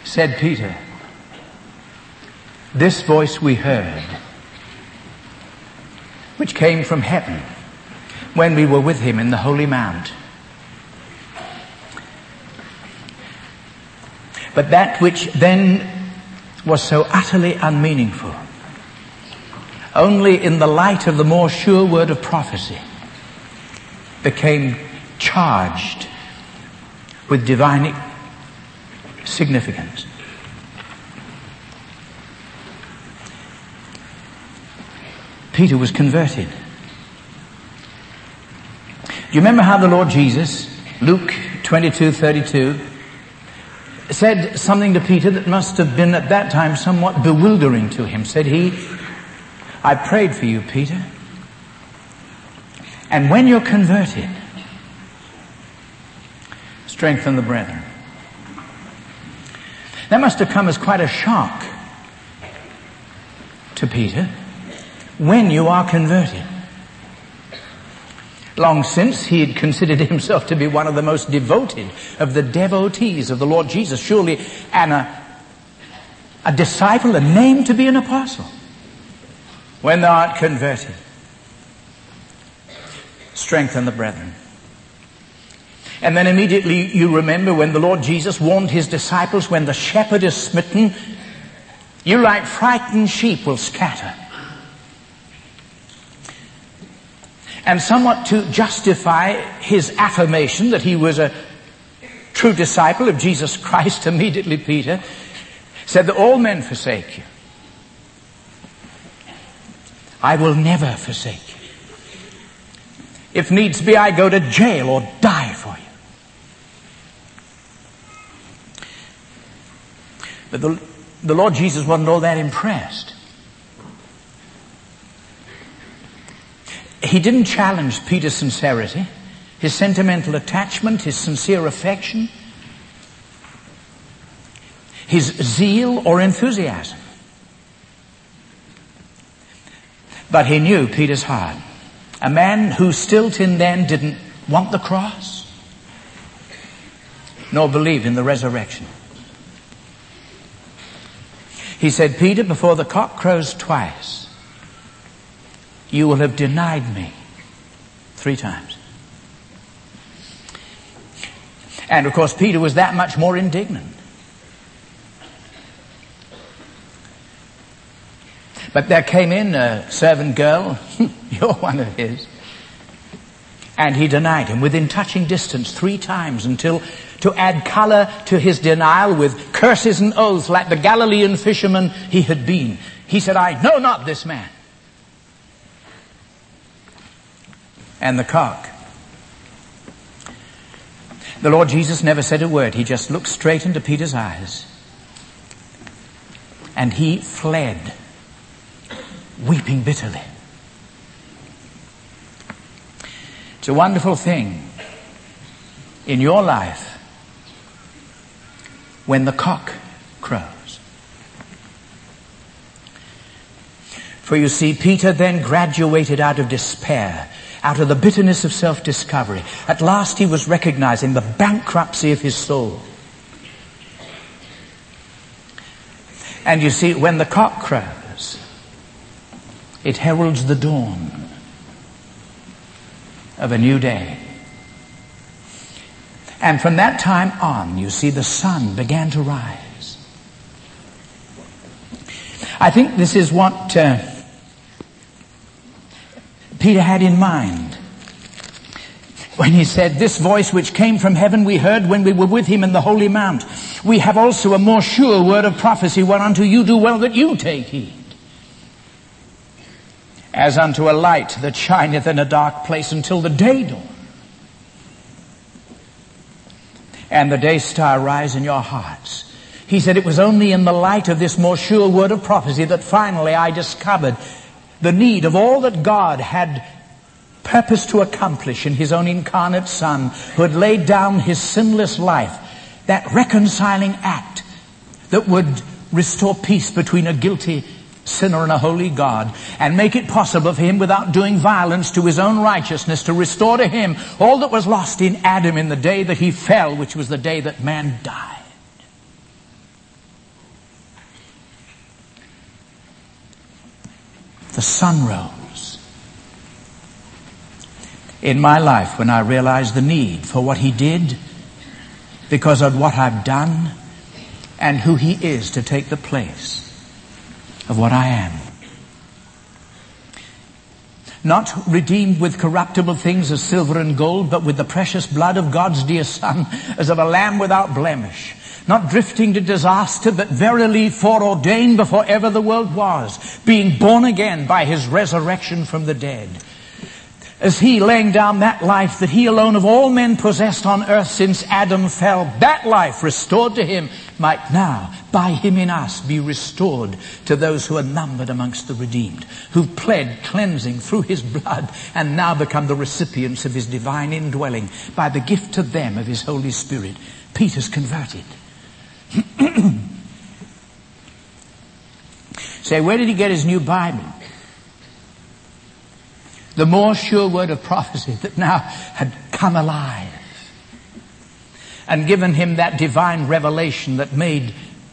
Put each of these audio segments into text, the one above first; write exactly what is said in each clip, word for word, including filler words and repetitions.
Said Peter, "This voice we heard, which came from heaven when we were with him in the Holy Mount. But that which then was so utterly unmeaningful, only in the light of the more sure word of prophecy, became charged with divine significance." Peter was converted. Do you remember how the Lord Jesus, Luke twenty-two thirty-two, said something to Peter that must have been at that time somewhat bewildering to him? Said he, "I prayed for you, Peter, and when you're converted, strengthen the brethren." That must have come as quite a shock to Peter. When you are converted. Long since he had considered himself to be one of the most devoted of the devotees of the Lord Jesus, surely and a, a disciple, a name to be an apostle. When thou art converted, strengthen the brethren. And then immediately you remember when the Lord Jesus warned his disciples, when the shepherd is smitten, you like frightened sheep will scatter. And somewhat to justify his affirmation that he was a true disciple of Jesus Christ, immediately Peter said that all men forsake you, I will never forsake you. If needs be, I go to jail or die for you. But the, the Lord Jesus wasn't all that impressed. He didn't challenge Peter's sincerity, his sentimental attachment, his sincere affection, his zeal or enthusiasm. But he knew Peter's heart. A man who still till then didn't want the cross, nor believe in the resurrection. He said, "Peter, before the cock crows twice, you will have denied me three times." And of course, Peter was that much more indignant. But there came in a servant girl, you're one of his, and he denied him within touching distance three times, until, to add color to his denial with curses and oaths like the Galilean fisherman he had been, he said, "I know not this man." And the cock. The Lord Jesus never said a word. He just looked straight into Peter's eyes. And he fled, weeping bitterly. It's a wonderful thing in your life when the cock crows. For you see, Peter then graduated out of despair, out of the bitterness of self-discovery. At last he was recognizing the bankruptcy of his soul. And you see, when the cock crows, it heralds the dawn of a new day. And from that time on, you see, the sun began to rise. I think this is what uh, Peter had in mind when he said, "This voice which came from heaven we heard when we were with him in the Holy Mount. We have also a more sure word of prophecy, whereunto you do well that you take heed. As unto a light that shineth in a dark place until the day dawn, and the day star rise in your hearts." He said it was only in the light of this more sure word of prophecy that finally I discovered the need of all that God had purposed to accomplish in his own incarnate Son, who had laid down his sinless life, that reconciling act that would restore peace between a guilty sinner and a holy God, and make it possible for him, without doing violence to his own righteousness, to restore to him all that was lost in Adam in the day that he fell, which was the day that man died. the sun rose. In my life, when I realized the need for what he did because of what I've done and who he is to take the place of what I am. Not redeemed with corruptible things as silver and gold, but with the precious blood of God's dear Son, as of a lamb without blemish. Not drifting to disaster, but verily foreordained before ever the world was, being born again by his resurrection from the dead. As he, laying down that life that he alone of all men possessed on earth since Adam fell, that life restored to him might now, by him in us, be restored to those who are numbered amongst the redeemed, who've pled cleansing through his blood and now become the recipients of his divine indwelling by the gift to them of his Holy Spirit. Peter's converted. Say, where did he get his new Bible? The more sure word of prophecy that now had come alive and given him that divine revelation that made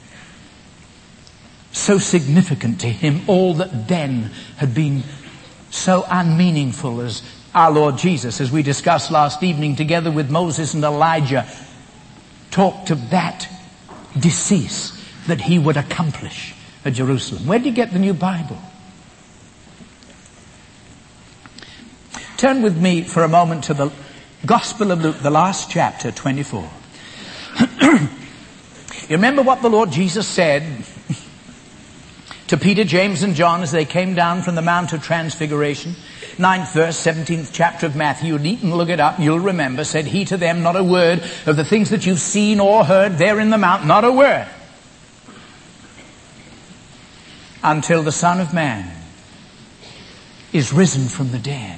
so significant to him all that then had been so unmeaningful, as our Lord Jesus, as we discussed last evening together with Moses and Elijah, talked of that decease that he would accomplish at Jerusalem. Where did he get the new Bible? Turn with me for a moment to the Gospel of Luke, the last chapter, twenty-four. You remember what the Lord Jesus said to Peter, James, and John as they came down from the Mount of Transfiguration? Ninth verse, seventeenth chapter of Matthew. You needn't look it up, you'll remember. Said he to them, not a word of the things that you've seen or heard there in the mount, not a word, until the Son of Man is risen from the dead.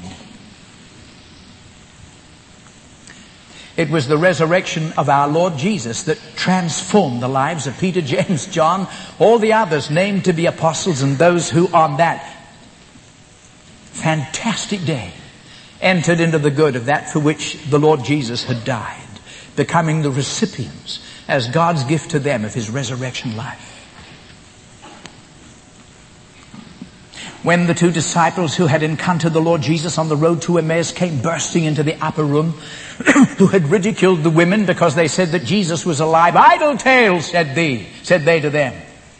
It was the resurrection of our Lord Jesus that transformed the lives of Peter, James, John, all the others named to be apostles, and those who on that fantastic day entered into the good of that for which the Lord Jesus had died, becoming the recipients as God's gift to them of his resurrection life. When the two disciples who had encountered the Lord Jesus on the road to Emmaus came bursting into the upper room, who had ridiculed the women because they said that Jesus was alive, idle tales, said they, said they to them,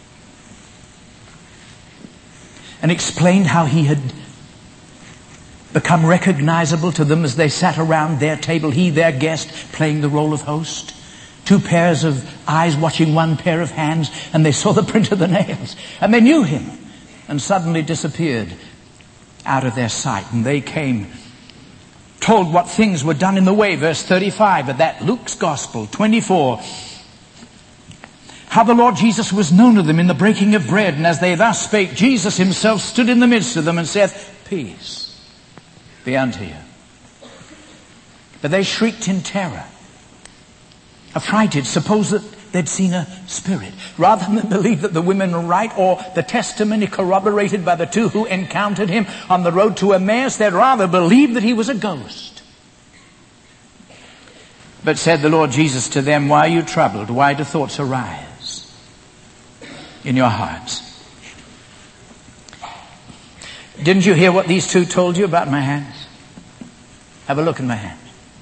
and explained how he had become recognizable to them as they sat around their table, he, their guest, playing the role of host. Two pairs of eyes watching one pair of hands, and they saw the print of the nails, and they knew him, and suddenly disappeared out of their sight. And they came, told what things were done in the way, verse thirty-five of that Luke's Gospel, twenty-four. How the Lord Jesus was known of them in the breaking of bread, and as they thus spake, Jesus himself stood in the midst of them and saith, peace be unto you. But they shrieked in terror, affrighted, supposed that they'd seen a spirit. Rather than believe that the women were right, or the testimony corroborated by the two who encountered him on the road to Emmaus, they'd rather believe that he was a ghost. But said the Lord Jesus to them, why are you troubled? Why do thoughts arise in your hearts? Didn't you hear what these two told you about my hands? Have a look at my hands.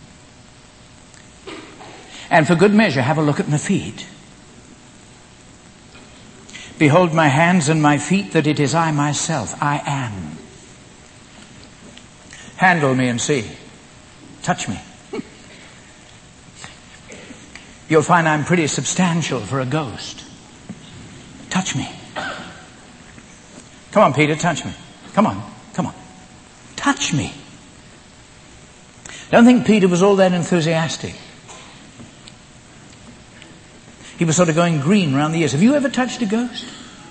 And for good measure, have a look at my feet. Behold my hands and my feet, that it is I myself. I am. Handle me and see. Touch me. You'll find I'm pretty substantial for a ghost. Touch me. Come on, Peter, touch me. Come on, come on. Touch me. Don't think Peter was all that enthusiastic. He was sort of going green around the ears. Have you ever touched a ghost?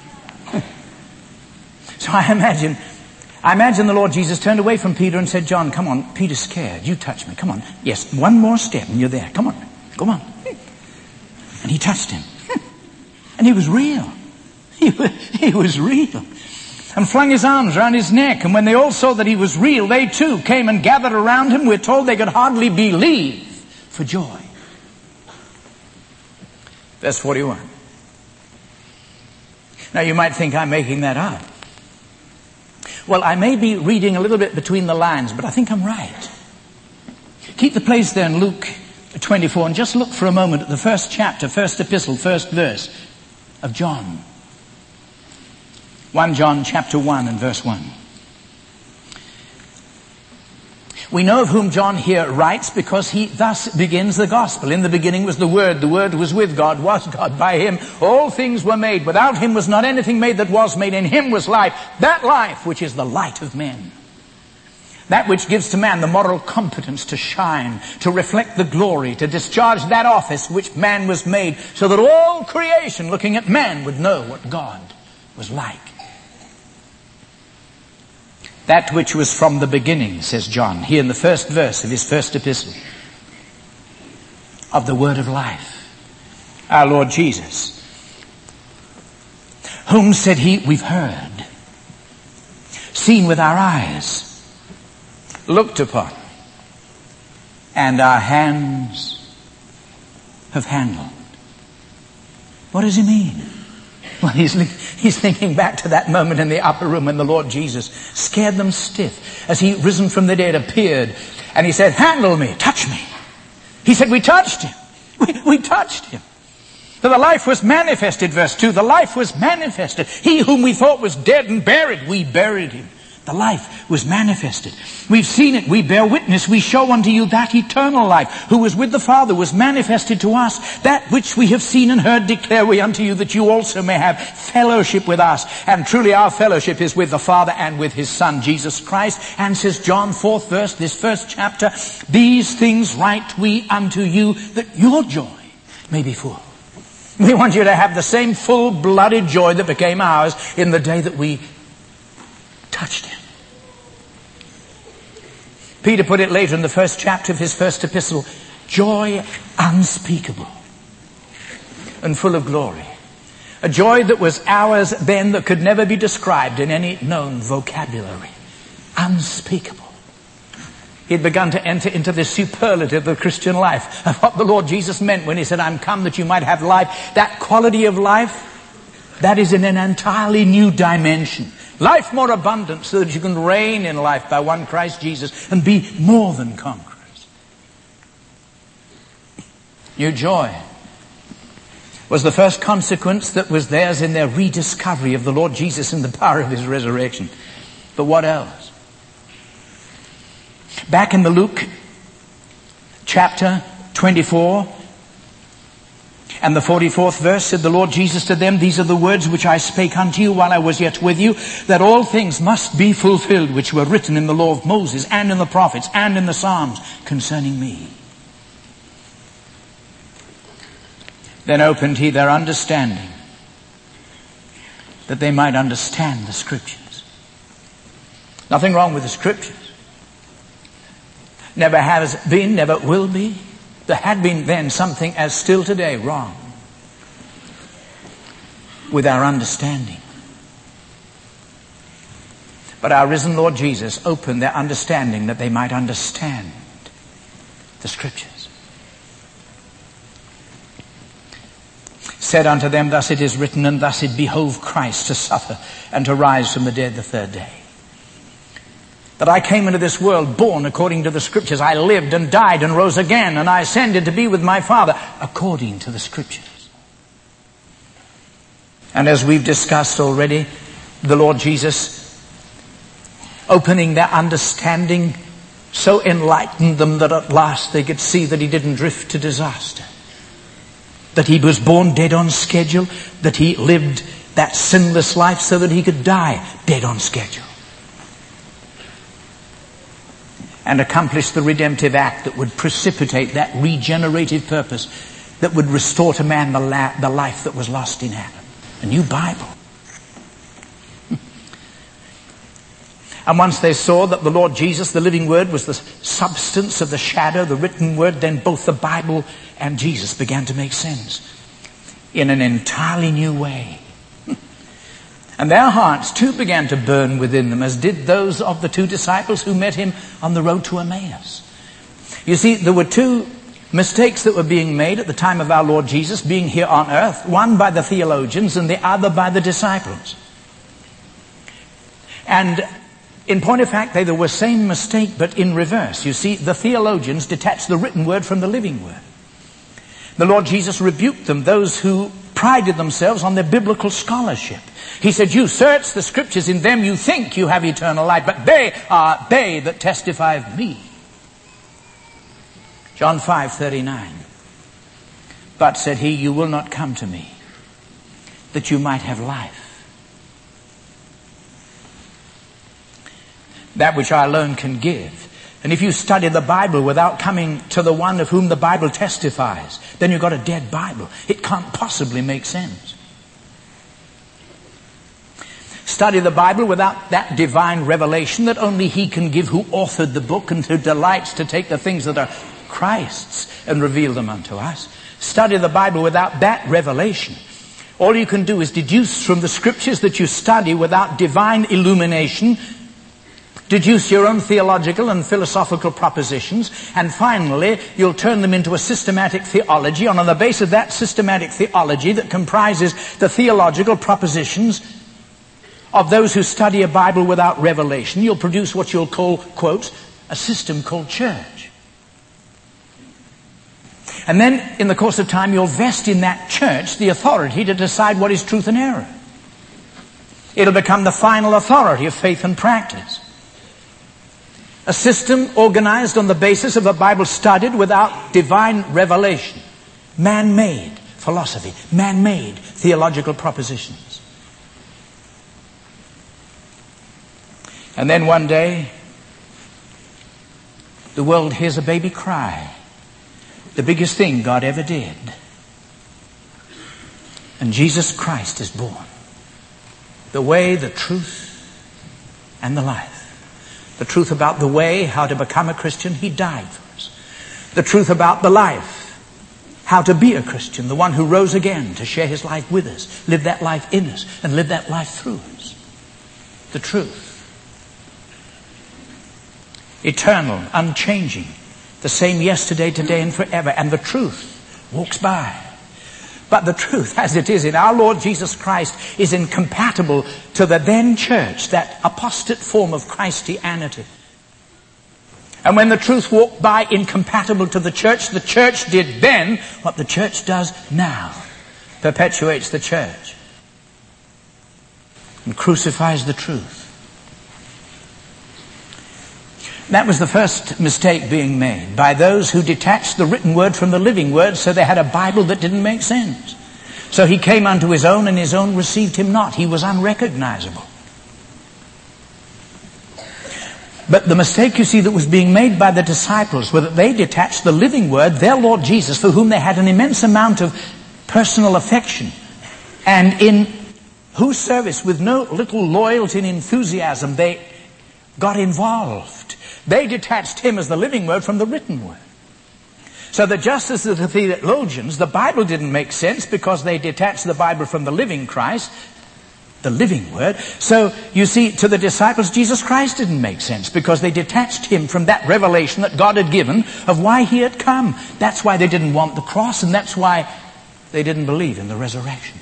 So I imagine, I imagine the Lord Jesus turned away from Peter and said, John, come on, Peter's scared. You touch me. Come on. Yes, one more step and you're there. Come on. Come on. And he touched him. And he was real. He was, he was real. And flung his arms around his neck. And when they all saw that he was real, they too came and gathered around him. We're told they could hardly believe for joy. Verse forty-one. Now you might think I'm making that up. Well, I may be reading a little bit between the lines, but I think I'm right. Keep the place there in Luke twenty-four and just look for a moment at the first chapter, first epistle, first verse of John. First John chapter one and verse one. We know of whom John here writes because he thus begins the gospel. In the beginning was the Word. The Word was with God, was God. By him all things were made. Without him was not anything made that was made. In him was life. That life which is the light of men. That which gives to man the moral competence to shine, to reflect the glory, to discharge that office which man was made, so that all creation looking at man would know what God was like. That which was from the beginning, says John, here in the first verse of his first epistle, of the word of life, our Lord Jesus, whom, said he, we've heard, seen with our eyes, looked upon, and our hands have handled. What does he mean? Well, he's, he's thinking back to that moment in the upper room when the Lord Jesus scared them stiff as he, risen from the dead, appeared. And he said, handle me, touch me. He said, we touched him. We, we touched him. For the life was manifested, verse two. The life was manifested. He whom we thought was dead and buried, we buried him. The life was manifested. We've seen it. We bear witness. We show unto you that eternal life, who was with the Father, was manifested to us. That which we have seen and heard declare we unto you, that you also may have fellowship with us. And truly our fellowship is with the Father and with his Son, Jesus Christ. And says John, fourth verse, this first chapter, these things write we unto you, that your joy may be full. We want you to have the same full-blooded joy that became ours in the day that we touched him. Peter put it later in the first chapter of his first epistle, joy unspeakable and full of glory. A joy that was ours then that could never be described in any known vocabulary. Unspeakable. He'd begun to enter into this superlative of Christian life, of what the Lord Jesus meant when he said, I'm come that you might have life. That quality of life, that is in an entirely new dimension. Life more abundant, so that you can reign in life by one Christ Jesus and be more than conquerors. New joy was the first consequence that was theirs in their rediscovery of the Lord Jesus and the power of his resurrection. But what else? Back in the Luke chapter twenty-four and the forty-fourth verse, said the Lord Jesus to them, these are the words which I spake unto you while I was yet with you, that all things must be fulfilled which were written in the law of Moses and in the prophets and in the Psalms concerning me. Then opened he their understanding, that they might understand the Scriptures. Nothing wrong with the Scriptures. Never has been, never will be. There had been then something as still today wrong with our understanding. But our risen Lord Jesus opened their understanding that they might understand the Scriptures. Said unto them, thus it is written, and thus it behoved Christ to suffer and to rise from the dead the third day. That I came into this world born according to the Scriptures. I lived and died and rose again, and I ascended to be with my Father according to the Scriptures. And as we've discussed already, the Lord Jesus, opening their understanding, so enlightened them that at last they could see that he didn't drift to disaster. That he was born dead on schedule, that he lived that sinless life so that he could die dead on schedule. And accomplish the redemptive act that would precipitate that regenerative purpose that would restore to man the, la- the life that was lost in Adam. A new Bible. And once they saw that the Lord Jesus, the living Word, was the substance of the shadow, the written Word, then both the Bible and Jesus began to make sense in an entirely new way. And their hearts too began to burn within them, as did those of the two disciples who met him on the road to Emmaus. You see, there were two mistakes that were being made at the time of our Lord Jesus being here on earth, one by the theologians and the other by the disciples. And In point of fact, they were the same mistake, but in reverse. You see, the theologians detached the written word from the living word. The Lord Jesus rebuked them, those who prided themselves on their biblical scholarship. He said, you search the scriptures, in them you think you have eternal life, but they are they that testify of me. John five thirty-nine. But, said he, you will not come to me, that you might have life. That which I alone can give. And if you study the Bible without coming to the one of whom the Bible testifies, then you've got a dead Bible. It can't possibly make sense. Study the Bible without that divine revelation that only he can give who authored the book and who delights to take the things that are Christ's and reveal them unto us. Study the Bible without that revelation. All you can do is deduce from the scriptures that you study without divine illumination, deduce your own theological and philosophical propositions, and finally you'll turn them into a systematic theology, and on the basis of that systematic theology that comprises the theological propositions of those who study a Bible without revelation, you'll produce what you'll call, quote, a system called church. And then, in the course of time, you'll vest in that church the authority to decide what is truth and error. It'll become the final authority of faith and practice. A system organized on the basis of a Bible studied without divine revelation. Man-made philosophy. Man-made theological propositions. And then one day, the world hears a baby cry. The biggest thing God ever did. And Jesus Christ is born. The way, the truth, and the life. The truth about the way, how to become a Christian, he died for us. The truth about the life, how to be a Christian, the one who rose again to share his life with us, live that life in us, and live that life through us. The truth. Eternal, unchanging, the same yesterday, today, and forever. And the truth walks by. But the truth, as it is in our Lord Jesus Christ, is incompatible to the then church, that apostate form of Christianity. And when the truth walked by incompatible to the church, the church did then what the church does now. Perpetuates the church. And crucifies the truth. That was the first mistake being made by those who detached the written word from the living word, so they had a Bible that didn't make sense. So he came unto his own, and his own received him not. He was unrecognizable. But the mistake, you see, that was being made by the disciples was that they detached the living word, their Lord Jesus, for whom they had an immense amount of personal affection, and in whose service, with no little loyalty and enthusiasm, they got involved. They detached him as the living word from the written word. So that just as the theologians, the Bible didn't make sense because they detached the Bible from the living Christ, the living word. So, you see, to the disciples, Jesus Christ didn't make sense because they detached him from that revelation that God had given of why he had come. That's why they didn't want the cross, and that's why they didn't believe in the resurrection.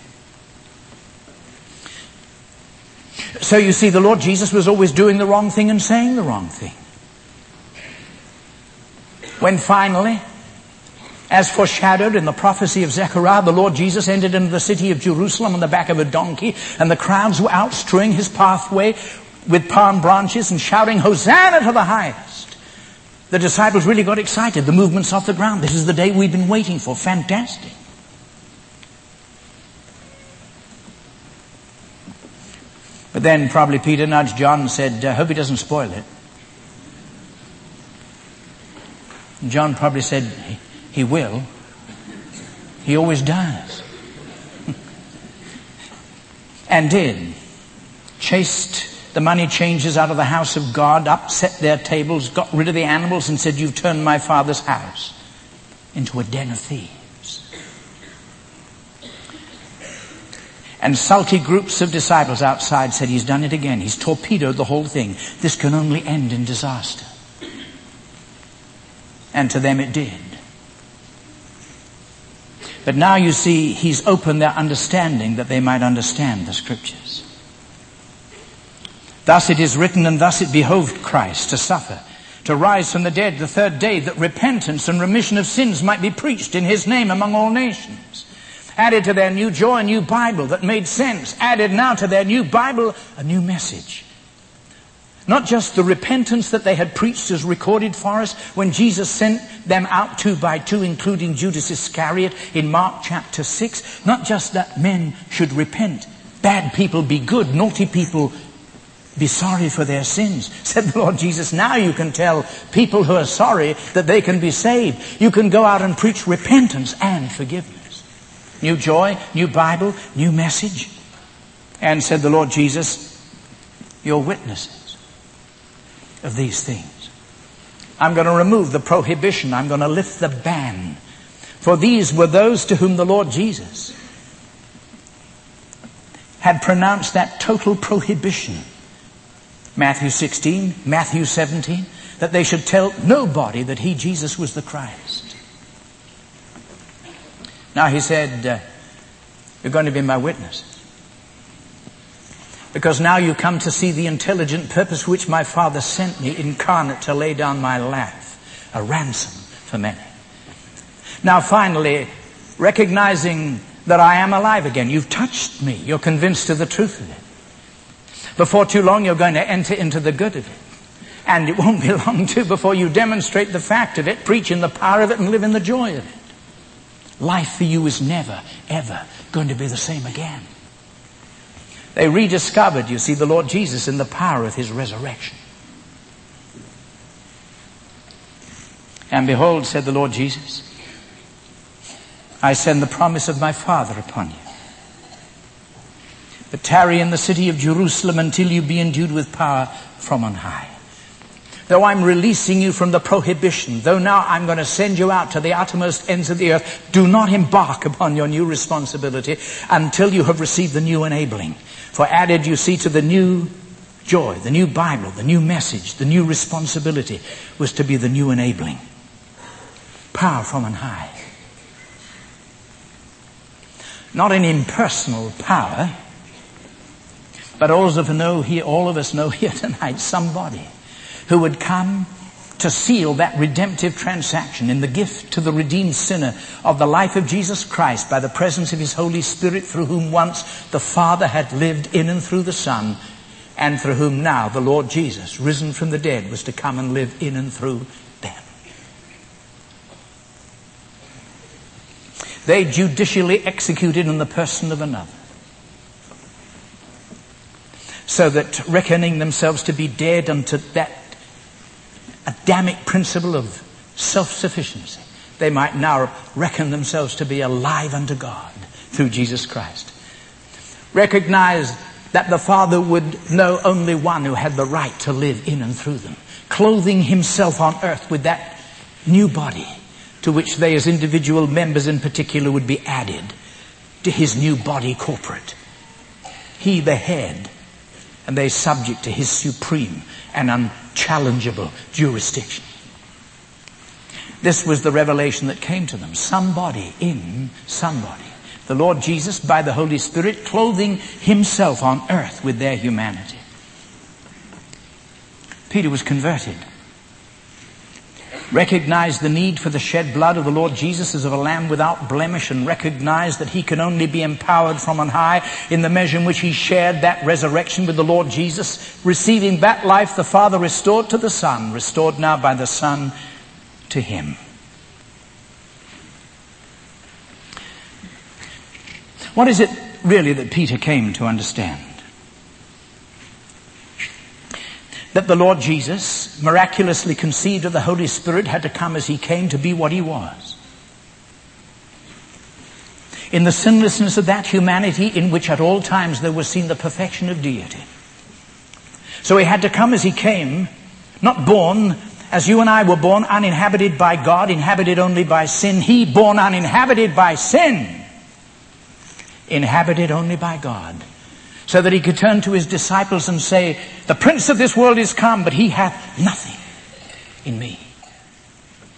So you see, the Lord Jesus was always doing the wrong thing and saying the wrong thing. When finally, as foreshadowed in the prophecy of Zechariah, the Lord Jesus entered into the city of Jerusalem on the back of a donkey, and the crowds were out strewing his pathway with palm branches and shouting, Hosanna to the highest. The disciples really got excited. The movement's off the ground. This is the day we've been waiting for. Fantastic. But then probably Peter nudged John and said, I hope he doesn't spoil it. And John probably said, he, he will. He always does. And did. Chased the money changers out of the house of God, upset their tables, got rid of the animals, and said, you've turned my Father's house into a den of thieves. And sulky groups of disciples outside said, he's done it again. He's torpedoed the whole thing. This can only end in disaster. And to them it did. But now you see, he's opened their understanding that they might understand the scriptures. Thus it is written, and thus it behoved Christ to suffer, to rise from the dead the third day, that repentance and remission of sins might be preached in his name among all nations. Added to their new joy, a new Bible that made sense. Added now to their new Bible, a new message. Not just the repentance that they had preached as recorded for us when Jesus sent them out two by two, including Judas Iscariot in Mark chapter six. Not just that men should repent. Bad people be good, naughty people be sorry for their sins. Said the Lord Jesus, now you can tell people who are sorry that they can be saved. You can go out and preach repentance and forgiveness. New joy, new Bible, new message. And said the Lord Jesus, you're witnesses of these things. I'm going to remove the prohibition. I'm going to lift the ban. For these were those to whom the Lord Jesus had pronounced that total prohibition. Matthew sixteen, Matthew seventeen, that they should tell nobody that he, Jesus, was the Christ. Now he said, uh, you're going to be my witnesses. Because now you come to see the intelligent purpose which my Father sent me incarnate to lay down my life, a ransom for many. Now finally, recognizing that I am alive again, you've touched me, you're convinced of the truth of it. Before too long you're going to enter into the good of it. And it won't be long too before you demonstrate the fact of it, preach in the power of it, and live in the joy of it. Life for you is never, ever going to be the same again. They rediscovered, you see, the Lord Jesus in the power of his resurrection. And behold, said the Lord Jesus, I send the promise of my Father upon you. But tarry in the city of Jerusalem until you be endued with power from on high. Though I'm releasing you from the prohibition, though now I'm going to send you out to the uttermost ends of the earth, do not embark upon your new responsibility until you have received the new enabling. For added, you see, to the new joy, the new Bible, the new message, the new responsibility was to be the new enabling. Power from on high. Not an impersonal power, but also to know here, all of us know here tonight, somebody who would come to seal that redemptive transaction in the gift to the redeemed sinner of the life of Jesus Christ by the presence of his Holy Spirit, through whom once the Father had lived in and through the Son, and through whom now the Lord Jesus, risen from the dead, was to come and live in and through them. They judicially executed in the person of another, so that, reckoning themselves to be dead unto that Adamic principle of self-sufficiency, they might now reckon themselves to be alive unto God through Jesus Christ. Recognize that the Father would know only one who had the right to live in and through them, clothing himself on earth with that new body to which they as individual members in particular would be added to his new body corporate. He the head, and they subject to his supreme and unchallengeable jurisdiction. This was the revelation that came to them. Somebody in somebody. The Lord Jesus, by the Holy Spirit, clothing himself on earth with their humanity. Peter was converted. Recognized the need for the shed blood of the Lord Jesus as of a lamb without blemish, and recognized that he can only be empowered from on high in the measure in which he shared that resurrection with the Lord Jesus, receiving that life the Father restored to the Son, restored now by the Son to him. What is it really that Peter came to understand? That the Lord Jesus, miraculously conceived of the Holy Spirit, had to come as he came to be what he was. In the sinlessness of that humanity in which at all times there was seen the perfection of deity. So he had to come as he came, not born as you and I were born, uninhabited by God, inhabited only by sin. He born uninhabited by sin, inhabited only by God. So that he could turn to his disciples and say, the prince of this world is come, but he hath nothing in me.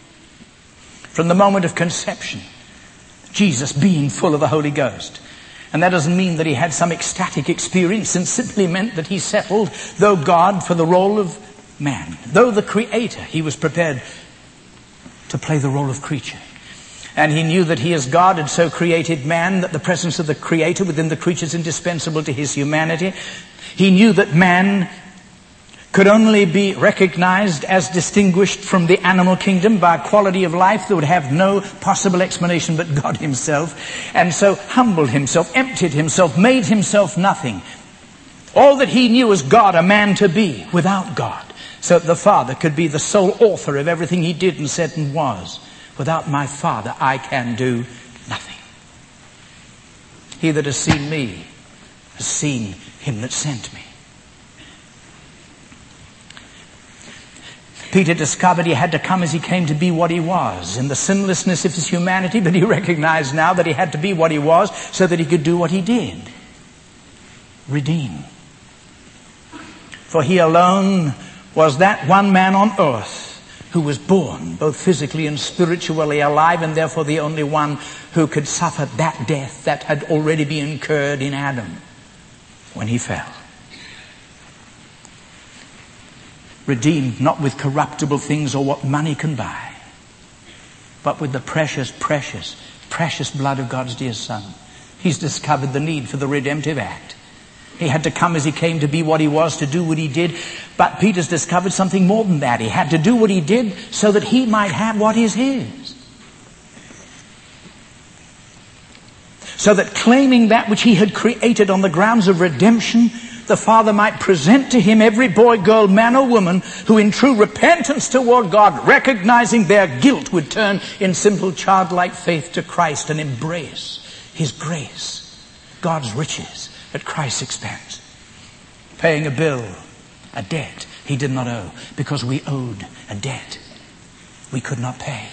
From the moment of conception, Jesus being full of the Holy Ghost, And that doesn't mean that he had some ecstatic experience. It simply meant that he settled, though God, for the role of man. Though the Creator, he was prepared to play the role of creature. And he knew that he as God had so created man that the presence of the Creator within the creature is indispensable to his humanity. He knew that man could only be recognized as distinguished from the animal kingdom by a quality of life that would have no possible explanation but God himself, and so humbled himself, emptied himself, made himself nothing. All that he knew as God, a man to be without God, so that the Father could be the sole author of everything he did and said and was. Without my Father, I can do nothing. He that has seen me has seen him that sent me. Peter discovered he had to come as he came to be what he was in the sinlessness of his humanity, but he recognized now that he had to be what he was so that he could do what he did. Redeem. For he alone was that one man on earth who was born both physically and spiritually alive, and therefore the only one who could suffer that death that had already been incurred in Adam when he fell. Redeemed not with corruptible things or what money can buy, but with the precious, precious, precious blood of God's dear Son. He's discovered the need for the redemptive act. He had to come as he came to be what he was, to do what he did. But Peter's discovered something more than that. He had to do what he did so that he might have what is his. So that claiming that which he had created on the grounds of redemption, the Father might present to him every boy, girl, man or woman who in true repentance toward God, recognizing their guilt, would turn in simple childlike faith to Christ and embrace his grace, God's riches at Christ's expense. Paying a bill, a debt he did not owe, because we owed a debt we could not pay.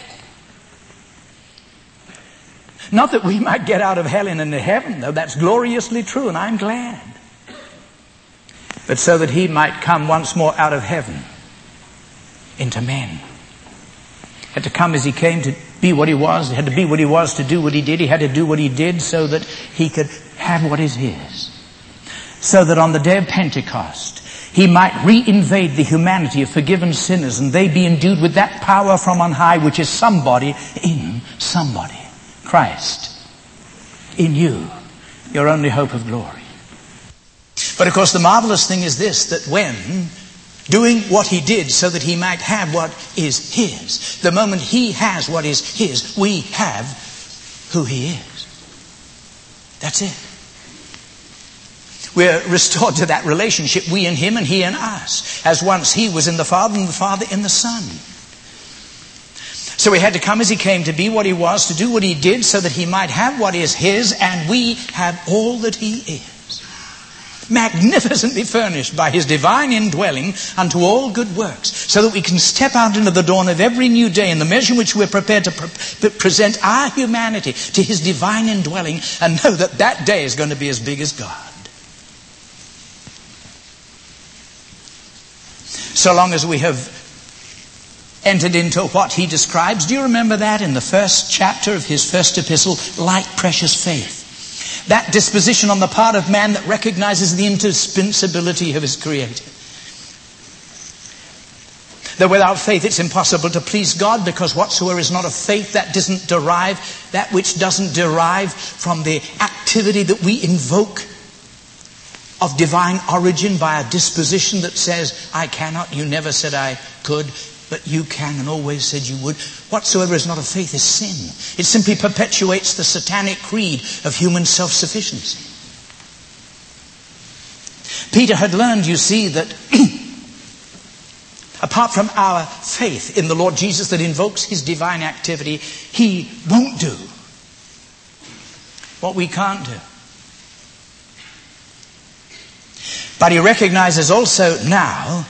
Not that we might get out of hell and into heaven, though that's gloriously true, and I'm glad. But so that he might come once more out of heaven into men. Had to come as he came to be what he was. He had to be what he was to do what he did. He had to do what he did so that he could have what is his. So that on the day of Pentecost, he might re-invade the humanity of forgiven sinners, and they be endued with that power from on high, which is somebody in somebody. Christ in you, your only hope of glory. But of course the marvelous thing is this, that when doing what he did so that he might have what is his, the moment he has what is his, we have who he is. That's it. We're restored to that relationship, we in him and he in us, as once he was in the Father and the Father in the Son. So he had to come as he came to be what he was, to do what he did so that he might have what is his, and we have all that he is. Magnificently furnished by his divine indwelling unto all good works, so that we can step out into the dawn of every new day in the measure in which we're prepared to pre- present our humanity to his divine indwelling, and know that that day is going to be as big as God. So long as we have entered into what he describes, do you remember that in the first chapter of his first epistle, like precious faith? That disposition on the part of man that recognizes the indispensability of his Creator. That without faith it's impossible to please God, because whatsoever is not of faith, that doesn't derive, that which doesn't derive from the activity that we invoke of divine origin by a disposition that says, I cannot, you never said I could, but you can and always said you would. Whatsoever is not of faith is sin. It simply perpetuates the satanic creed of human self-sufficiency. Peter had learned, you see, that apart from our faith in the Lord Jesus that invokes his divine activity, he won't do what we can't do. But he recognizes also now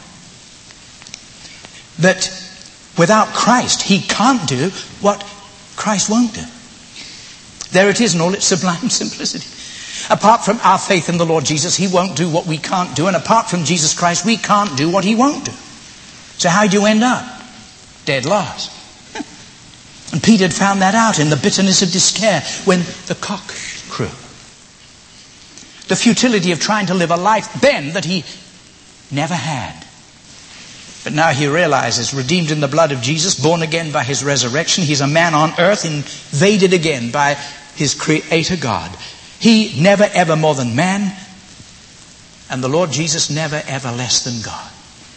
that without Christ, he can't do what Christ won't do. There it is in all its sublime simplicity. Apart from our faith in the Lord Jesus, he won't do what we can't do. And apart from Jesus Christ, we can't do what he won't do. So how do you end up? Dead lost. And Peter had found that out in the bitterness of despair when the cock crew. The futility of trying to live a life then that he never had. But now he realizes, redeemed in the blood of Jesus, born again by his resurrection, he's a man on earth invaded again by his Creator God. He never ever more than man, and the Lord Jesus never ever less than God.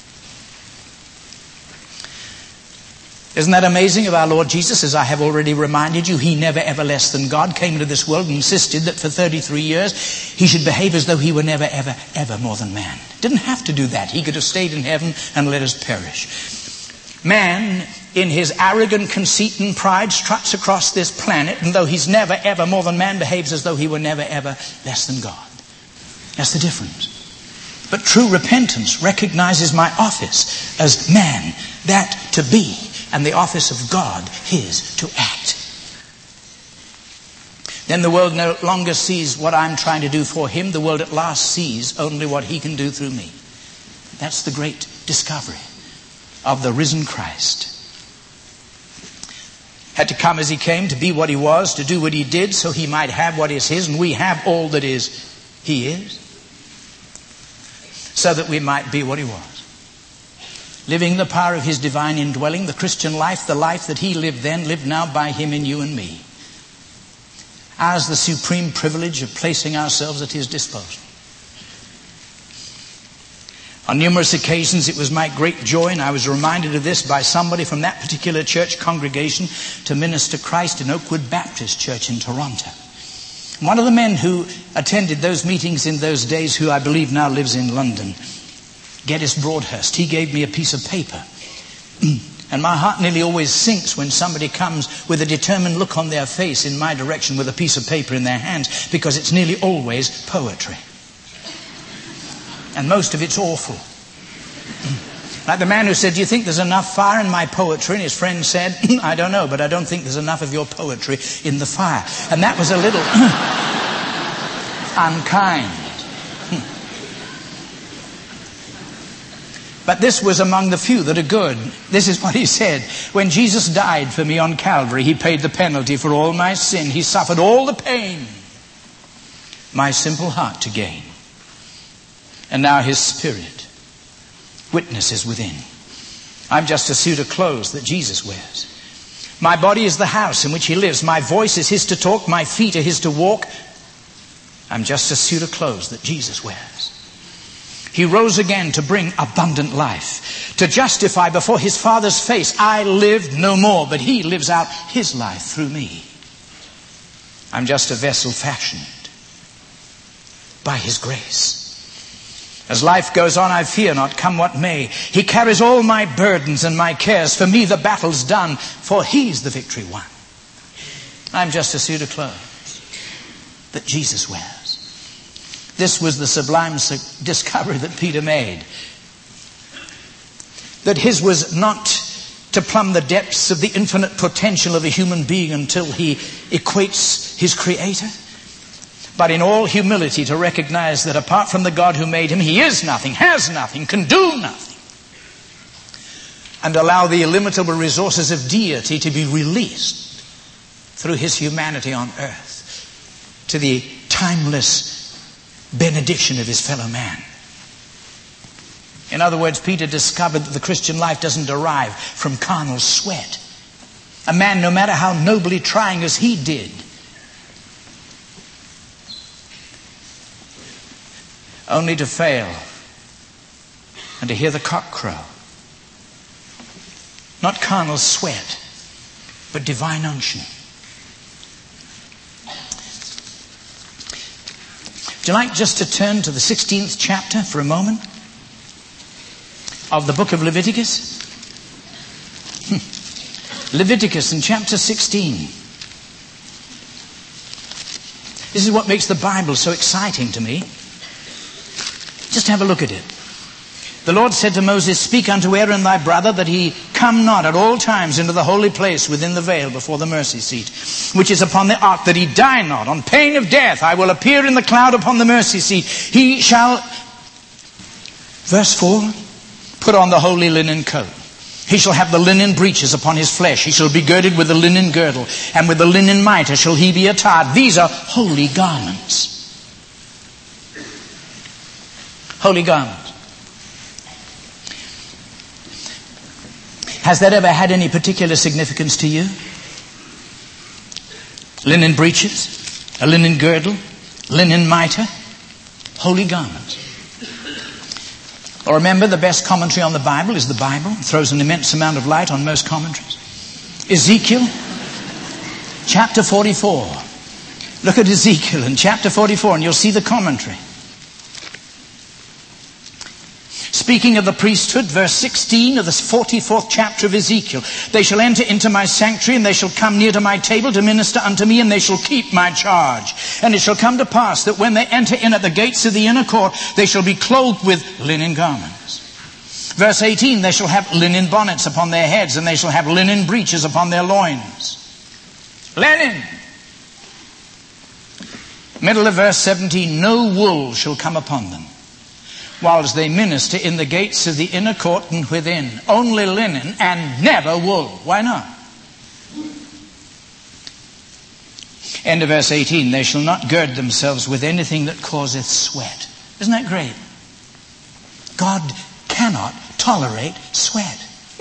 Isn't that amazing of our Lord Jesus? As I have already reminded you, he never ever less than God came into this world and insisted that for thirty-three years he should behave as though he were never ever ever more than man. Didn't have to do that. He could have stayed in heaven and let us perish. Man, in his arrogant conceit and pride, struts across this planet, and though he's never ever more than man, behaves as though he were never ever less than God. That's the difference. But true repentance recognizes my office as man, that to be, and the office of God, his to act. Then the world no longer sees what I'm trying to do for him. The world at last sees only what he can do through me. That's the great discovery of the risen Christ. Had to come as he came, to be what he was, to do what he did, so he might have what is his, and we have all that is he is, so that we might be what he was. Living the power of his divine indwelling, the Christian life, the life that he lived then, lived now by him in you and me. Ours the supreme privilege of placing ourselves at his disposal. On numerous occasions it was my great joy, and I was reminded of this by somebody from that particular church congregation, to minister Christ in Oakwood Baptist Church in Toronto. One of the men who attended those meetings in those days, who I believe now lives in London, Geddes Broadhurst, he gave me a piece of paper. And my heart nearly always sinks when somebody comes with a determined look on their face in my direction with a piece of paper in their hands, because it's nearly always poetry. And most of it's awful. Like the man who said, "Do you think there's enough fire in my poetry?" And his friend said, "I don't know, but I don't think there's enough of your poetry in the fire." And that was a little unkind. But this was among the few that are good. This is what he said. When Jesus died for me on Calvary, he paid the penalty for all my sin. He suffered all the pain my simple heart to gain. And now his Spirit witnesses within. I'm just a suit of clothes that Jesus wears. My body is the house in which he lives. My voice is his to talk. My feet are his to walk. I'm just a suit of clothes that Jesus wears. He rose again to bring abundant life, to justify before his Father's face. I live no more, but he lives out his life through me. I'm just a vessel fashioned by his grace. As life goes on, I fear not, come what may. He carries all my burdens and my cares. For me the battle's done, for he's the victory won. I'm just a suit of clothes that Jesus wears. This was the sublime discovery that Peter made. That his was not to plumb the depths of the infinite potential of a human being until he equates his Creator, but in all humility to recognize that apart from the God who made him, he is nothing, has nothing, can do nothing. And allow the illimitable resources of deity to be released through his humanity on earth to the timeless benediction of his fellow man. In other words, Peter discovered that the Christian life doesn't derive from carnal sweat. A man, no matter how nobly trying as he did, only to fail and to hear the cock crow. Not carnal sweat, but divine unction. Would you like just to turn to the sixteenth chapter for a moment of the book of Leviticus? Leviticus in chapter sixteen. This is what makes the Bible so exciting to me. Just have a look at it. The Lord said to Moses, "Speak unto Aaron thy brother, that he come not at all times into the holy place within the veil before the mercy seat, which is upon the ark, that he die not. On pain of death I will appear in the cloud upon the mercy seat. He shall," verse four, "put on the holy linen coat. He shall have the linen breeches upon his flesh. He shall be girded with the linen girdle, and with the linen mitre shall he be attired." These are holy garments. Holy garment. Has that ever had any particular significance to you? Linen breeches, a linen girdle, linen mitre, holy garments. Well, remember, the best commentary on the Bible is the Bible. It throws an immense amount of light on most commentaries. Ezekiel, chapter forty-four. Look at Ezekiel in chapter forty-four and you'll see the commentary. Speaking of the priesthood, verse sixteen of the forty-fourth chapter of Ezekiel. They shall enter into my sanctuary, and they shall come near to my table to minister unto me, and they shall keep my charge. And it shall come to pass that when they enter in at the gates of the inner court, they shall be clothed with linen garments. Verse eighteen, they shall have linen bonnets upon their heads, and they shall have linen breeches upon their loins. Linen. Middle of verse seventeen, no wool shall come upon them, whilst they minister in the gates of the inner court and within. Only linen and never wool. Why not? End of verse eighteen, they shall not gird themselves with anything that causeth sweat. Isn't that great? God cannot tolerate sweat.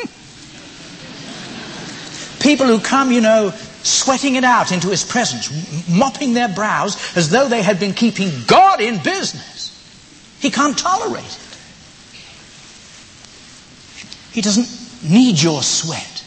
People who come, you know, sweating it out into his presence, mopping their brows as though they had been keeping God in business. He can't tolerate it. He doesn't need your sweat.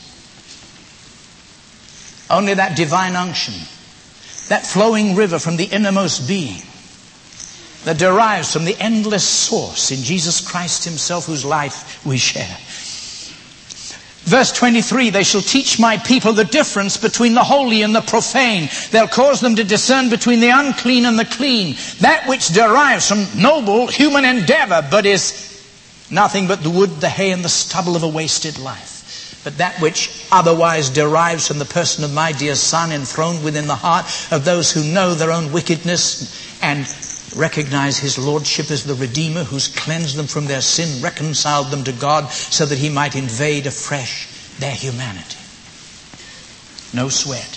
Only that divine unction, that flowing river from the innermost being, that derives from the endless source in Jesus Christ himself, whose life we share. Verse twenty-three, they shall teach my people the difference between the holy and the profane. They'll cause them to discern between the unclean and the clean. That which derives from noble human endeavor, but is nothing but the wood, the hay, and the stubble of a wasted life. But that which otherwise derives from the person of my dear Son, enthroned within the heart of those who know their own wickedness and recognize his lordship as the Redeemer who's cleansed them from their sin, reconciled them to God so that he might invade afresh their humanity. No sweat.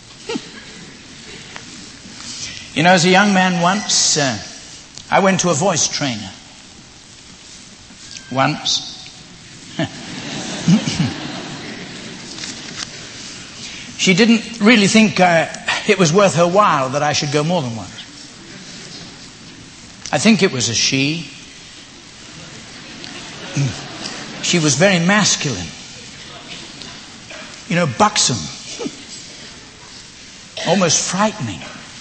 You know, as a young man once, uh, I went to a voice trainer. Once. She didn't really think uh, it was worth her while that I should go more than once. I think it was a she. She was very masculine. You know, buxom. Almost frightening.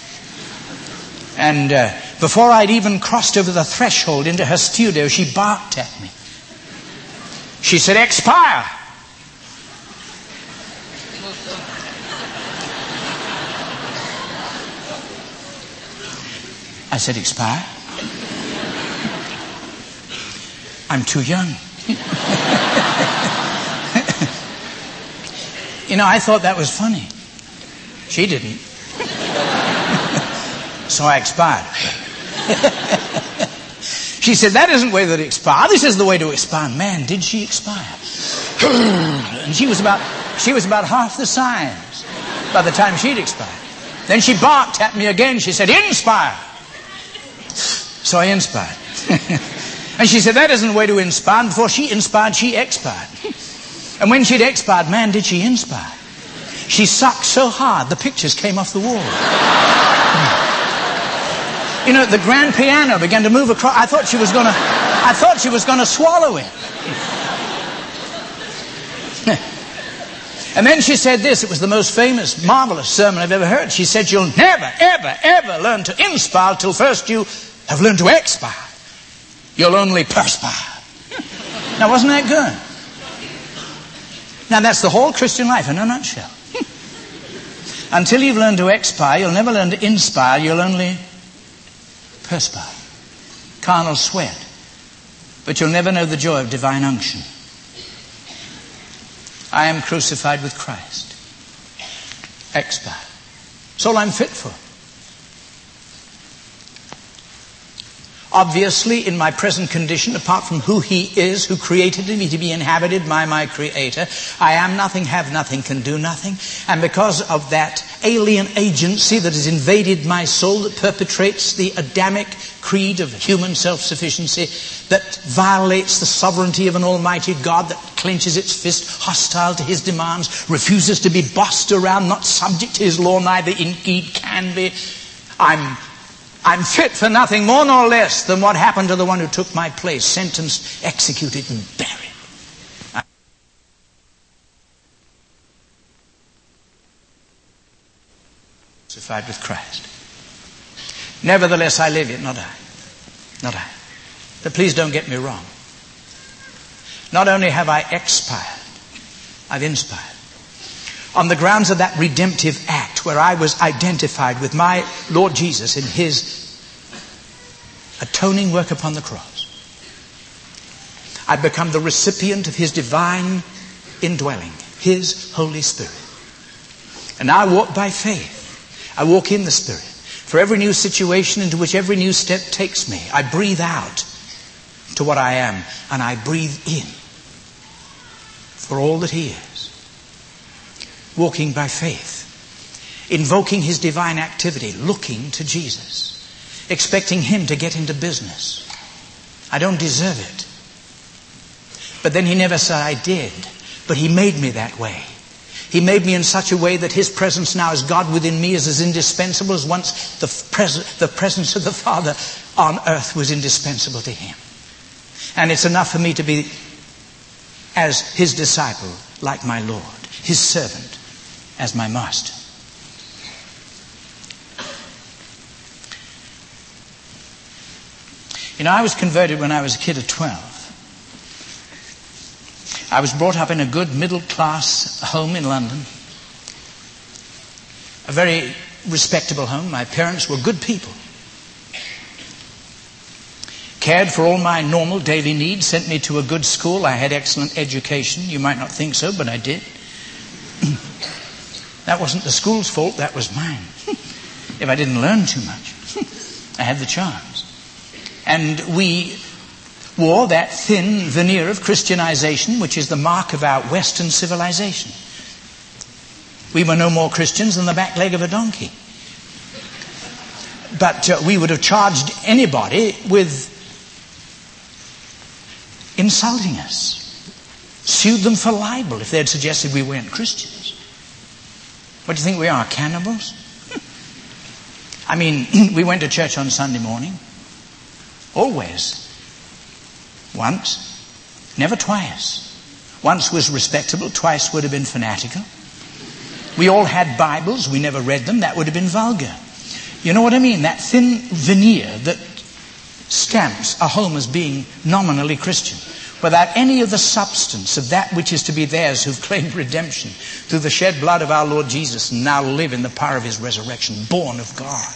And uh, before I'd even crossed over the threshold into her studio, she barked at me. She said, "Expire!" I said, "Expire? I'm too young." You know, I thought that was funny. She didn't. So I expired. She said, "That isn't the way that it expire. This is the way to expire." Man, did she expire. And she was about she was about half the size by the time she'd expired. Then she barked at me again. She said, "Inspire." So I inspired. And she said, "That isn't the way to inspire." And before she inspired, she expired. And when she'd expired, man, did she inspire. She sucked so hard, the pictures came off the wall. You know, the grand piano began to move across. I thought she was going to, I thought she was going to swallow it. And then she said this. It was the most famous, marvelous sermon I've ever heard. She said, "You'll never, ever, ever learn to inspire till first you have learned to expire. You'll only perspire." Now, wasn't that good? Now, that's the whole Christian life in a nutshell. Until you've learned to expire, you'll never learn to inspire. You'll only perspire. Carnal sweat. But you'll never know the joy of divine unction. I am crucified with Christ. Expire. It's all I'm fit for. Obviously, in my present condition, apart from who he is, who created me to be inhabited by my Creator, I am nothing, have nothing, can do nothing. And because of that alien agency that has invaded my soul, that perpetrates the Adamic creed of human self-sufficiency, that violates the sovereignty of an almighty God, that clenches its fist, hostile to his demands, refuses to be bossed around, not subject to his law, neither indeed can be. I'm, I'm fit for nothing more nor less than what happened to the one who took my place, sentenced, executed, and buried. Crucified with Christ. Nevertheless, I live, yet not I. Not I. But please don't get me wrong. Not only have I expired, I've inspired. On the grounds of that redemptive act where I was identified with my Lord Jesus in his atoning work upon the cross, I've become the recipient of his divine indwelling, his Holy Spirit. And I walk by faith. I walk in the Spirit. For every new situation into which every new step takes me, I breathe out to what I am, and I breathe in for all that he is. Walking by faith, invoking his divine activity, looking to Jesus, expecting him to get into business. I don't deserve it. But then he never said I did, but he made me that way. He made me in such a way that his presence now as God within me is as indispensable as once the, pres- the presence of the Father on earth was indispensable to him. And it's enough for me to be as his disciple, like my Lord, his servant, as my master. You know, I was converted when I was a kid of twelve. I was brought up in a good middle-class home in London. A very respectable home. My parents were good people. Cared for all my normal daily needs, sent me to a good school. I had excellent education. You might not think so, but I did. That wasn't the school's fault, that was mine. If I didn't learn too much, I had the chance. And we wore that thin veneer of Christianization, which is the mark of our Western civilization. We were no more Christians than the back leg of a donkey. But uh, we would have charged anybody with insulting us, sued them for libel if they had suggested we weren't Christians. What do you think we are, cannibals? I mean, we went to church on Sunday morning. Always. Once. Never twice. Once was respectable, twice would have been fanatical. We all had Bibles, we never read them, that would have been vulgar. You know what I mean? That thin veneer that stamps a home as being nominally Christian, without any of the substance of that which is to be theirs who've claimed redemption through the shed blood of our Lord Jesus and now live in the power of his resurrection, born of God.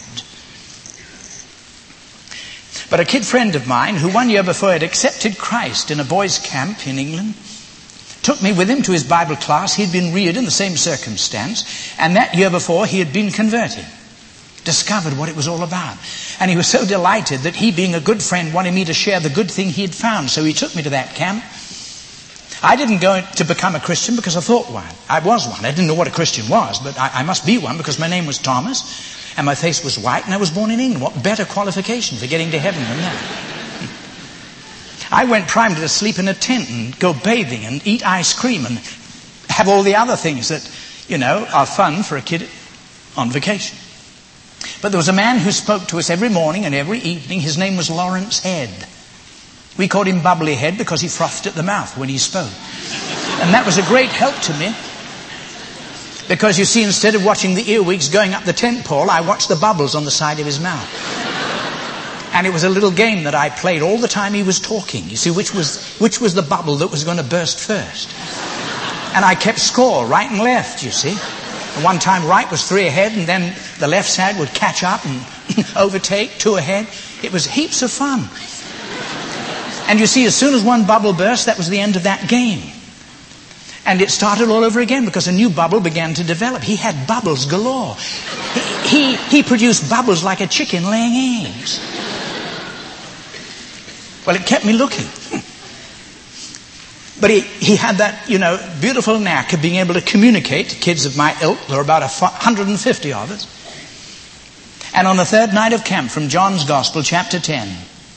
But a kid friend of mine who one year before had accepted Christ in a boys' camp in England took me with him to his Bible class. He'd been reared in the same circumstance, and that year before he had been converted, discovered what it was all about. And he was so delighted that he, being a good friend, wanted me to share the good thing he had found. So he took me to that camp. I didn't go to become a Christian because I thought one. I was one. I didn't know what a Christian was, but I, I must be one because my name was Thomas. And my face was white, and I was born in England. What better qualification for getting to heaven than that? I went primed to sleep in a tent and go bathing and eat ice cream and have all the other things that, you know, are fun for a kid on vacation. But there was a man who spoke to us every morning and every evening. His name was Lawrence Head. We called him Bubbly Head because he frothed at the mouth when he spoke. And that was a great help to me. Because you see, instead of watching the earwigs going up the tent pole, I watched the bubbles on the side of his mouth. And it was a little game that I played all the time he was talking. You see, which was which was the bubble that was going to burst first. And I kept score, right and left, you see. And one time right was three ahead, and then the left side would catch up and overtake, two ahead. It was heaps of fun. And you see, as soon as one bubble burst, that was the end of that game. And it started all over again because a new bubble began to develop. He had bubbles galore. He, he, he produced bubbles like a chicken laying eggs. Well, it kept me looking. But he, he had that, you know, beautiful knack of being able to communicate to kids of my ilk. There were about one hundred fifty of us. And on the third night of camp, from John's Gospel, chapter ten,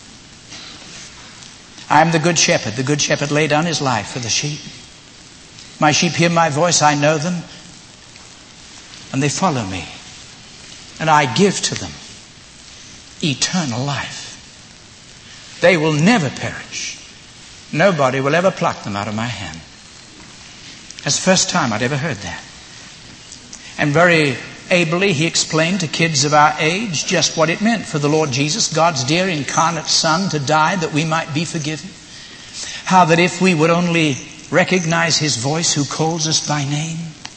I am the good shepherd. The good shepherd laid down his life for the sheep. My sheep hear my voice, I know them, and they follow me. And I give to them eternal life. They will never perish. Nobody will ever pluck them out of my hand. That's the first time I'd ever heard that. And very ably he explained to kids of our age just what it meant for the Lord Jesus, God's dear incarnate Son, to die that we might be forgiven. How that if we would only recognize his voice who calls us by name,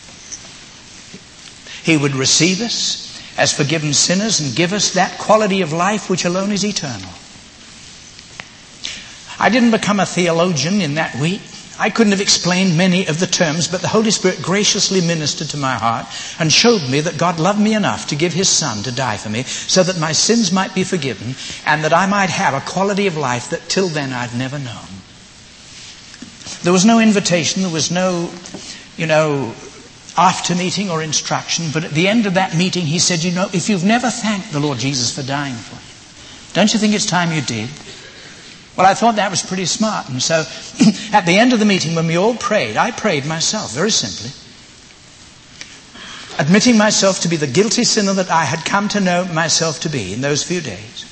he would receive us as forgiven sinners and give us that quality of life which alone is eternal. I didn't become a theologian in that week. I couldn't have explained many of the terms, but the Holy Spirit graciously ministered to my heart and showed me that God loved me enough to give his Son to die for me so that my sins might be forgiven and that I might have a quality of life that till then I'd never known. There was no invitation, there was no, you know, after meeting or instruction, but at the end of that meeting he said, you know, if you've never thanked the Lord Jesus for dying for you, don't you think it's time you did? Well, I thought that was pretty smart. And so at the end of the meeting, when we all prayed, I prayed myself, very simply, admitting myself to be the guilty sinner that I had come to know myself to be in those few days.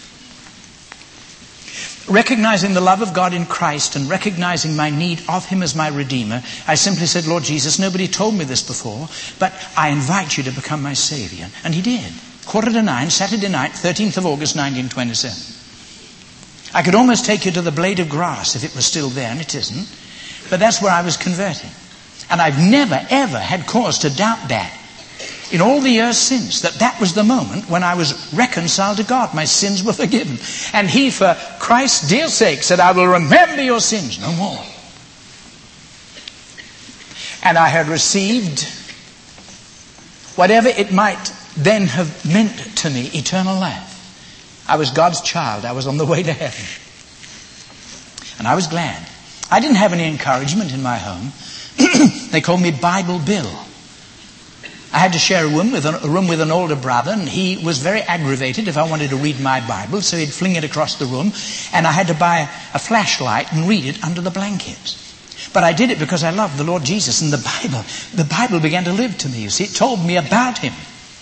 Recognizing the love of God in Christ and recognizing my need of him as my Redeemer, I simply said, Lord Jesus, nobody told me this before, but I invite you to become my Savior. And he did. Quarter to nine, Saturday night, thirteenth of August, nineteen twenty-seven. I could almost take you to the blade of grass if it was still there, and it isn't. But that's where I was converting. And I've never, ever had cause to doubt that in all the years since, that that was the moment when I was reconciled to God. My sins were forgiven. And he, for Christ's dear sake, said, I will remember your sins no more. And I had received whatever it might then have meant to me, eternal life. I was God's child. I was on the way to heaven. And I was glad. I didn't have any encouragement in my home. They called me Bible Bill. I had to share a room with, an, a room with an older brother, and he was very aggravated if I wanted to read my Bible, so he'd fling it across the room, and I had to buy a flashlight and read it under the blankets. But I did it because I loved the Lord Jesus and the Bible. The Bible began to live to me, you see. It told me about him.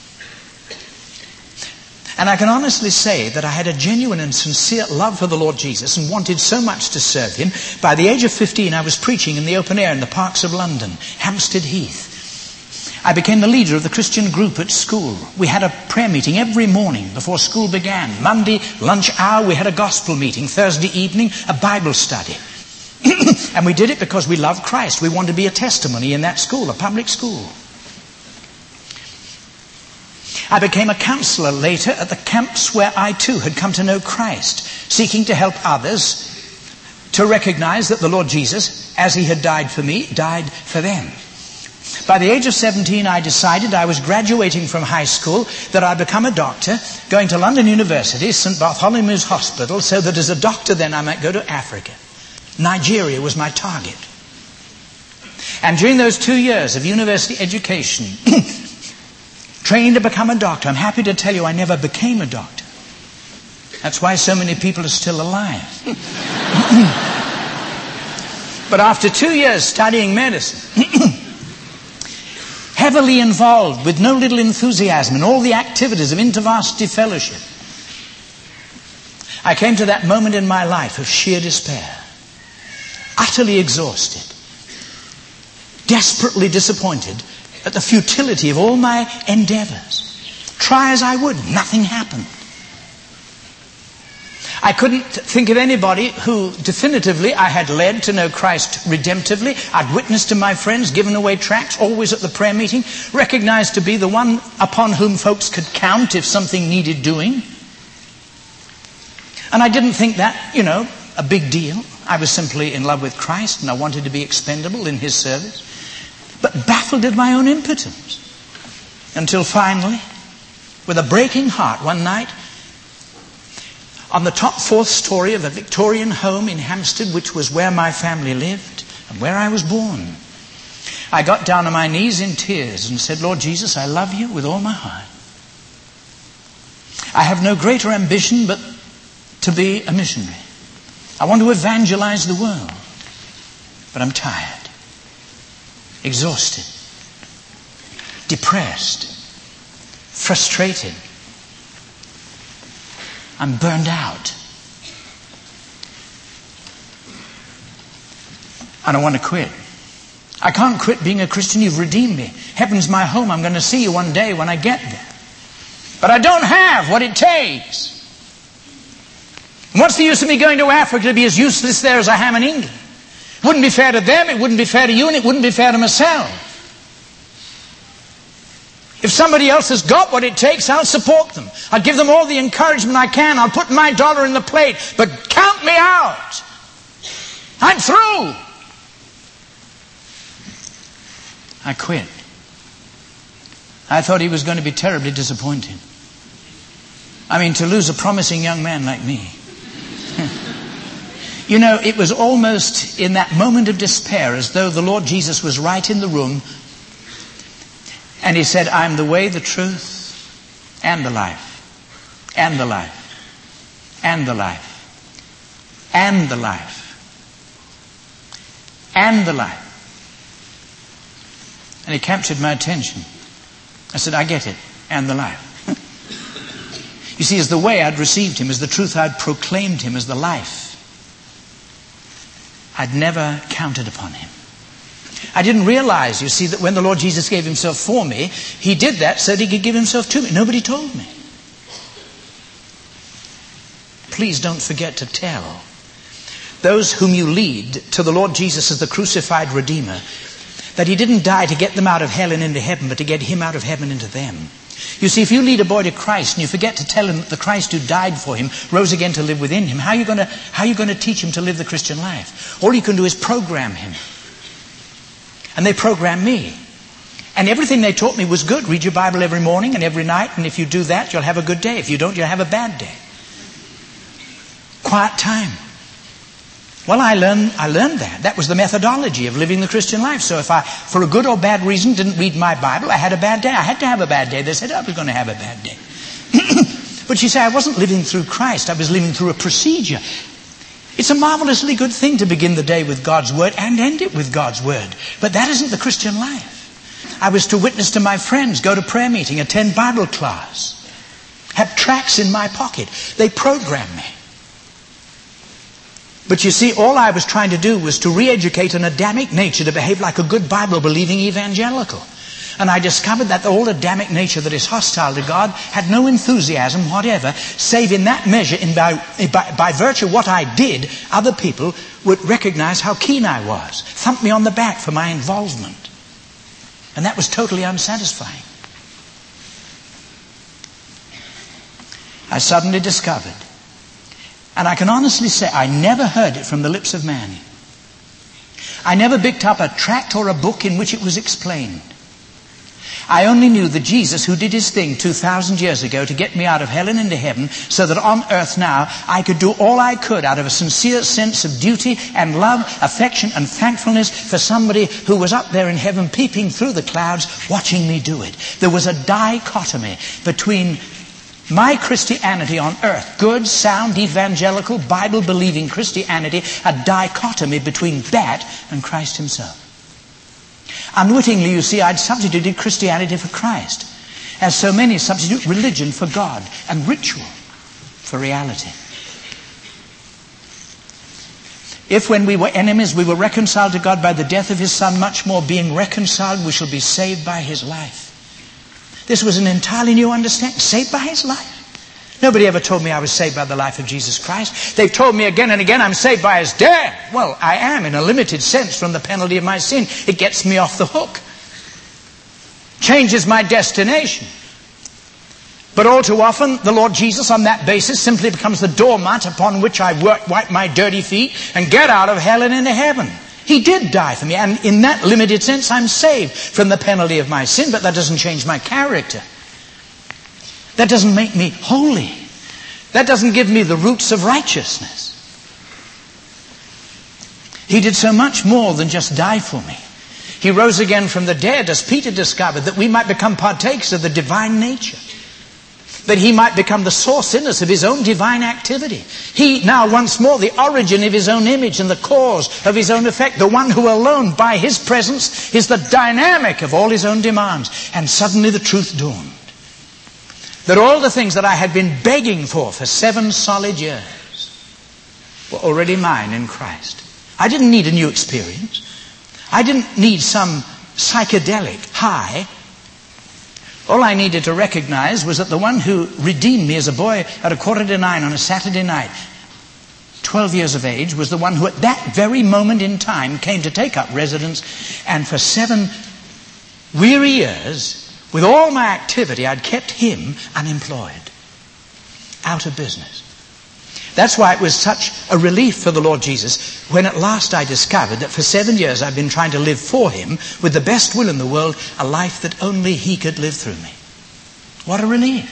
And I can honestly say that I had a genuine and sincere love for the Lord Jesus and wanted so much to serve him. By the age of fifteen, I was preaching in the open air in the parks of London, Hampstead Heath. I became the leader of the Christian group at school. We had a prayer meeting every morning before school began. Monday, lunch hour, we had a gospel meeting. Thursday evening, a Bible study. And we did it because we loved Christ. We wanted to be a testimony in that school, a public school. I became a counselor later at the camps where I too had come to know Christ, seeking to help others to recognize that the Lord Jesus, as he had died for me, died for them. By the age of seventeen, I decided I was graduating from high school, that I'd become a doctor, going to London University, Saint Bartholomew's Hospital, so that as a doctor then I might go to Africa. Nigeria was my target. And during those two years of university education, training to become a doctor, I'm happy to tell you I never became a doctor. That's why so many people are still alive. But after two years studying medicine, heavily involved with no little enthusiasm in all the activities of InterVarsity Fellowship, I came to that moment in my life of sheer despair, utterly exhausted, desperately disappointed at the futility of all my endeavors. Try as I would, nothing happened. I couldn't think of anybody who definitively I had led to know Christ redemptively. I'd witnessed to my friends, given away tracts, always at the prayer meeting, recognized to be the one upon whom folks could count if something needed doing. And I didn't think that, you know, a big deal. I was simply in love with Christ and I wanted to be expendable in his service. But baffled at my own impotence. Until finally, with a breaking heart one night, on the top fourth story of a Victorian home in Hampstead, which was where my family lived, and where I was born. I got down on my knees in tears and said, Lord Jesus, I love you with all my heart. I have no greater ambition but to be a missionary. I want to evangelize the world. But I'm tired, exhausted, depressed, frustrated. I'm burned out. I don't want to quit. I can't quit being a Christian. You've redeemed me. Heaven's my home. I'm going to see you one day when I get there. But I don't have what it takes. And what's the use of me going to Africa to be as useless there as I am in England? It wouldn't be fair to them, it wouldn't be fair to you, and it wouldn't be fair to myself. If somebody else has got what it takes, I'll support them. I'll give them all the encouragement I can. I'll put my dollar in the plate. But count me out. I'm through. I quit. I thought he was going to be terribly disappointed. I mean, to lose a promising young man like me. You know, it was almost in that moment of despair as though the Lord Jesus was right in the room. And he said, I'm the way, the truth, and the life. And the life. And the life. And the life. And the life. And he captured my attention. I said, I get it. And the life. You see, as the way I'd received him, as the truth I'd proclaimed him, as the life, I'd never counted upon him. I didn't realize, you see, that when the Lord Jesus gave himself for me, he did that so that he could give himself to me. Nobody told me. Please don't forget to tell those whom you lead to the Lord Jesus as the crucified Redeemer that he didn't die to get them out of hell and into heaven, but to get him out of heaven into them. You see, if you lead a boy to Christ and you forget to tell him that the Christ who died for him rose again to live within him, how are you going to, how are you going to teach him to live the Christian life? All you can do is program him. And they program me. And everything they taught me was good. Read your Bible every morning and every night, and if you do that, you'll have a good day. If you don't, you'll have a bad day. Quiet time. Well, I learned, I learned that. That was the methodology of living the Christian life. So if I, for a good or bad reason, didn't read my Bible, I had a bad day. I had to have a bad day. They said I was going to have a bad day. But you see, I wasn't living through Christ. I was living through a procedure. It's a marvelously good thing to begin the day with God's Word and end it with God's Word. But that isn't the Christian life. I was to witness to my friends, go to prayer meeting, attend Bible class, have tracts in my pocket. They programmed me. But you see, all I was trying to do was to re-educate an Adamic nature to behave like a good Bible-believing evangelical. And I discovered that the old Adamic nature that is hostile to God had no enthusiasm whatever, save in that measure, in by, by, by virtue of what I did, other people would recognize how keen I was, thump me on the back for my involvement. And that was totally unsatisfying. I suddenly discovered, and I can honestly say I never heard it from the lips of man. I never picked up a tract or a book in which it was explained. I only knew that Jesus, who did his thing two thousand years ago to get me out of hell and into heaven, so that on earth now I could do all I could out of a sincere sense of duty and love, affection and thankfulness for somebody who was up there in heaven peeping through the clouds watching me do it. There was a dichotomy between my Christianity on earth, good, sound, evangelical, Bible-believing Christianity, a dichotomy between that and Christ himself. Unwittingly, you see, I'd substituted Christianity for Christ, as so many substitute religion for God and ritual for reality. If when we were enemies we were reconciled to God by the death of his Son, much more being reconciled we shall be saved by his life. This was an entirely new understanding. Saved by his life. Nobody ever told me I was saved by the life of Jesus Christ. They've told me again and again I'm saved by his death. Well, I am in a limited sense from the penalty of my sin. It gets me off the hook. Changes my destination. But all too often, the Lord Jesus on that basis simply becomes the doormat upon which I work, wipe my dirty feet and get out of hell and into heaven. He did die for me, and in that limited sense, I'm saved from the penalty of my sin, but that doesn't change my character. That doesn't make me holy. That doesn't give me the roots of righteousness. He did so much more than just die for me. He rose again from the dead, as Peter discovered, that we might become partakers of the divine nature. That he might become the source in us of his own divine activity. He, now once more, the origin of his own image and the cause of his own effect. The one who alone, by his presence, is the dynamic of all his own demands. And suddenly the truth dawned. That all the things that I had been begging for for seven solid years were already mine in Christ. I didn't need a new experience. I didn't need some psychedelic high. All I needed to recognize was that the one who redeemed me as a boy at a quarter to nine on a Saturday night, twelve years of age, was the one who at that very moment in time came to take up residence. And for seven weary years, with all my activity, I'd kept him unemployed, out of business. That's why it was such a relief for the Lord Jesus when at last I discovered that for seven years I've been trying to live for him with the best will in the world, a life that only he could live through me. What a relief.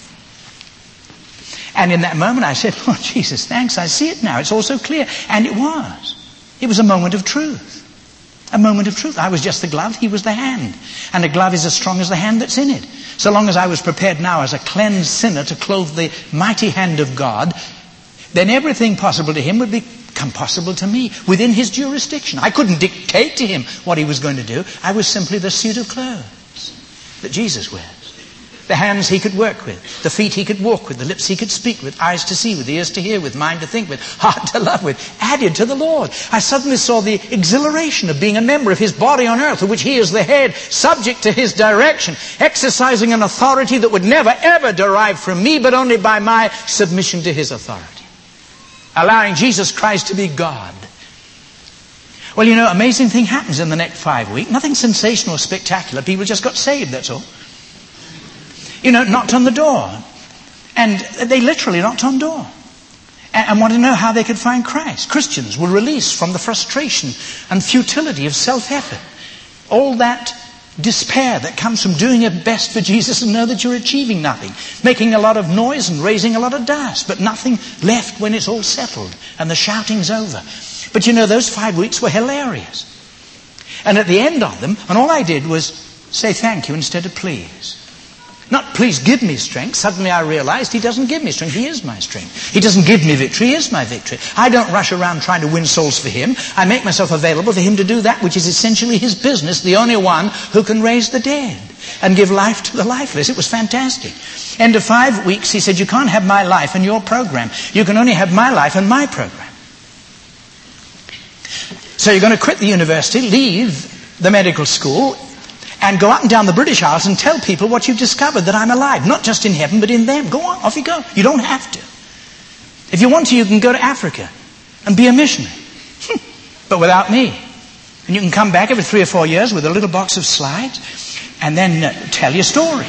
And in that moment I said, Lord Jesus, thanks, I see it now. It's all so clear. And it was. It was a moment of truth. A moment of truth. I was just the glove, he was the hand. And a glove is as strong as the hand that's in it. So long as I was prepared now as a cleansed sinner to clothe the mighty hand of God, then everything possible to him would become possible to me within his jurisdiction. I couldn't dictate to him what he was going to do. I was simply the suit of clothes that Jesus wears. The hands he could work with, the feet he could walk with, the lips he could speak with, eyes to see with, ears to hear with, mind to think with, heart to love with, added to the Lord. I suddenly saw the exhilaration of being a member of his body on earth, of which he is the head, subject to his direction, exercising an authority that would never ever derive from me, but only by my submission to his authority. Allowing Jesus Christ to be God. Well, you know, amazing thing happens in the next five weeks. Nothing sensational or spectacular. People just got saved, that's all. You know, knocked on the door. And they literally knocked on the door. And, and wanted to know how they could find Christ. Christians were released from the frustration and futility of self-effort. All that despair that comes from doing your best for Jesus and know that you're achieving nothing. Making a lot of noise and raising a lot of dust, but nothing left when it's all settled and the shouting's over. But you know, those five weeks were hilarious. And at the end of them, and all I did was say thank you instead of please. Not please give me strength. Suddenly I realized he doesn't give me strength. He is my strength. He doesn't give me victory. He is my victory. I don't rush around trying to win souls for him. I make myself available for him to do that which is essentially his business, the only one who can raise the dead and give life to the lifeless. It was fantastic. End of five weeks, he said, you can't have my life and your program. You can only have my life and my program. So you're going to quit the university, leave the medical school, and go up and down the British Isles and tell people what you've discovered, that I'm alive. Not just in heaven, but in them. Go on, off you go. You don't have to. If you want to, you can go to Africa and be a missionary. But without me. And you can come back every three or four years with a little box of slides and then uh, tell your story.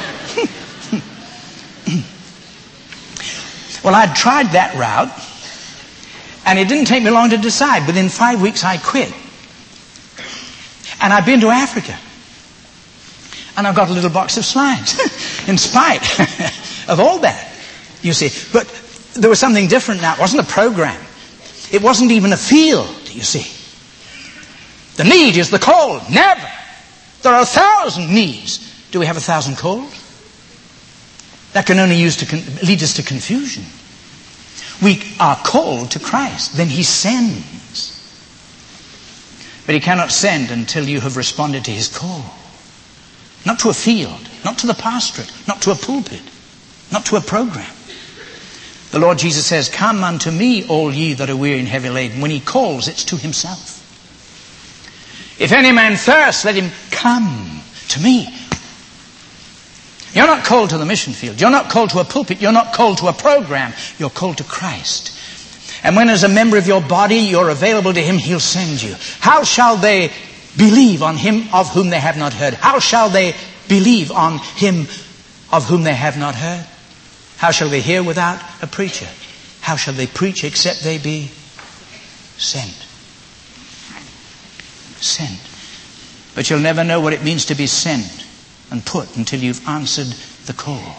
Well, I'd tried that route, and it didn't take me long to decide. Within five weeks, I quit. And I've been to Africa. And I've got a little box of slides, in spite of all that, you see. But there was something different now. It wasn't a program. It wasn't even a field, you see. The need is the call. Never. There are a thousand needs. Do we have a thousand calls? That can only use to con- lead us to confusion. We are called to Christ. Then he sends. But he cannot send until you have responded to his call. Not to a field, not to the pastorate, not to a pulpit, not to a program. The Lord Jesus says, come unto me, all ye that are weary and heavy laden. When he calls, it's to himself. If any man thirst, let him come to me. You're not called to the mission field. You're not called to a pulpit. You're not called to a program. You're called to Christ. And when as a member of your body, you're available to him, he'll send you. How shall they believe on him of whom they have not heard? How shall they believe on him of whom they have not heard? How shall they hear without a preacher? How shall they preach except they be sent? Sent. But you'll never know what it means to be sent and put until you've answered the call.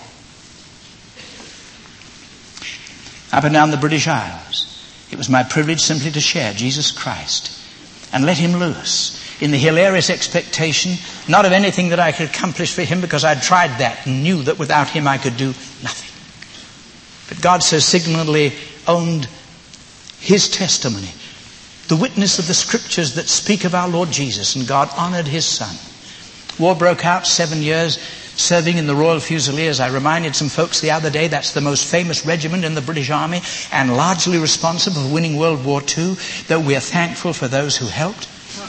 Up and down the British Isles, it was my privilege simply to share Jesus Christ and let him loose in the hilarious expectation, not of anything that I could accomplish for him, because I'd tried that and knew that without him I could do nothing. But God so signally owned his testimony, the witness of the scriptures that speak of our Lord Jesus, and God honored his son. War broke out, seven years serving in the Royal Fusiliers. I reminded some folks the other day, that's the most famous regiment in the British Army and largely responsible for winning World War Two, though we are thankful for those who helped.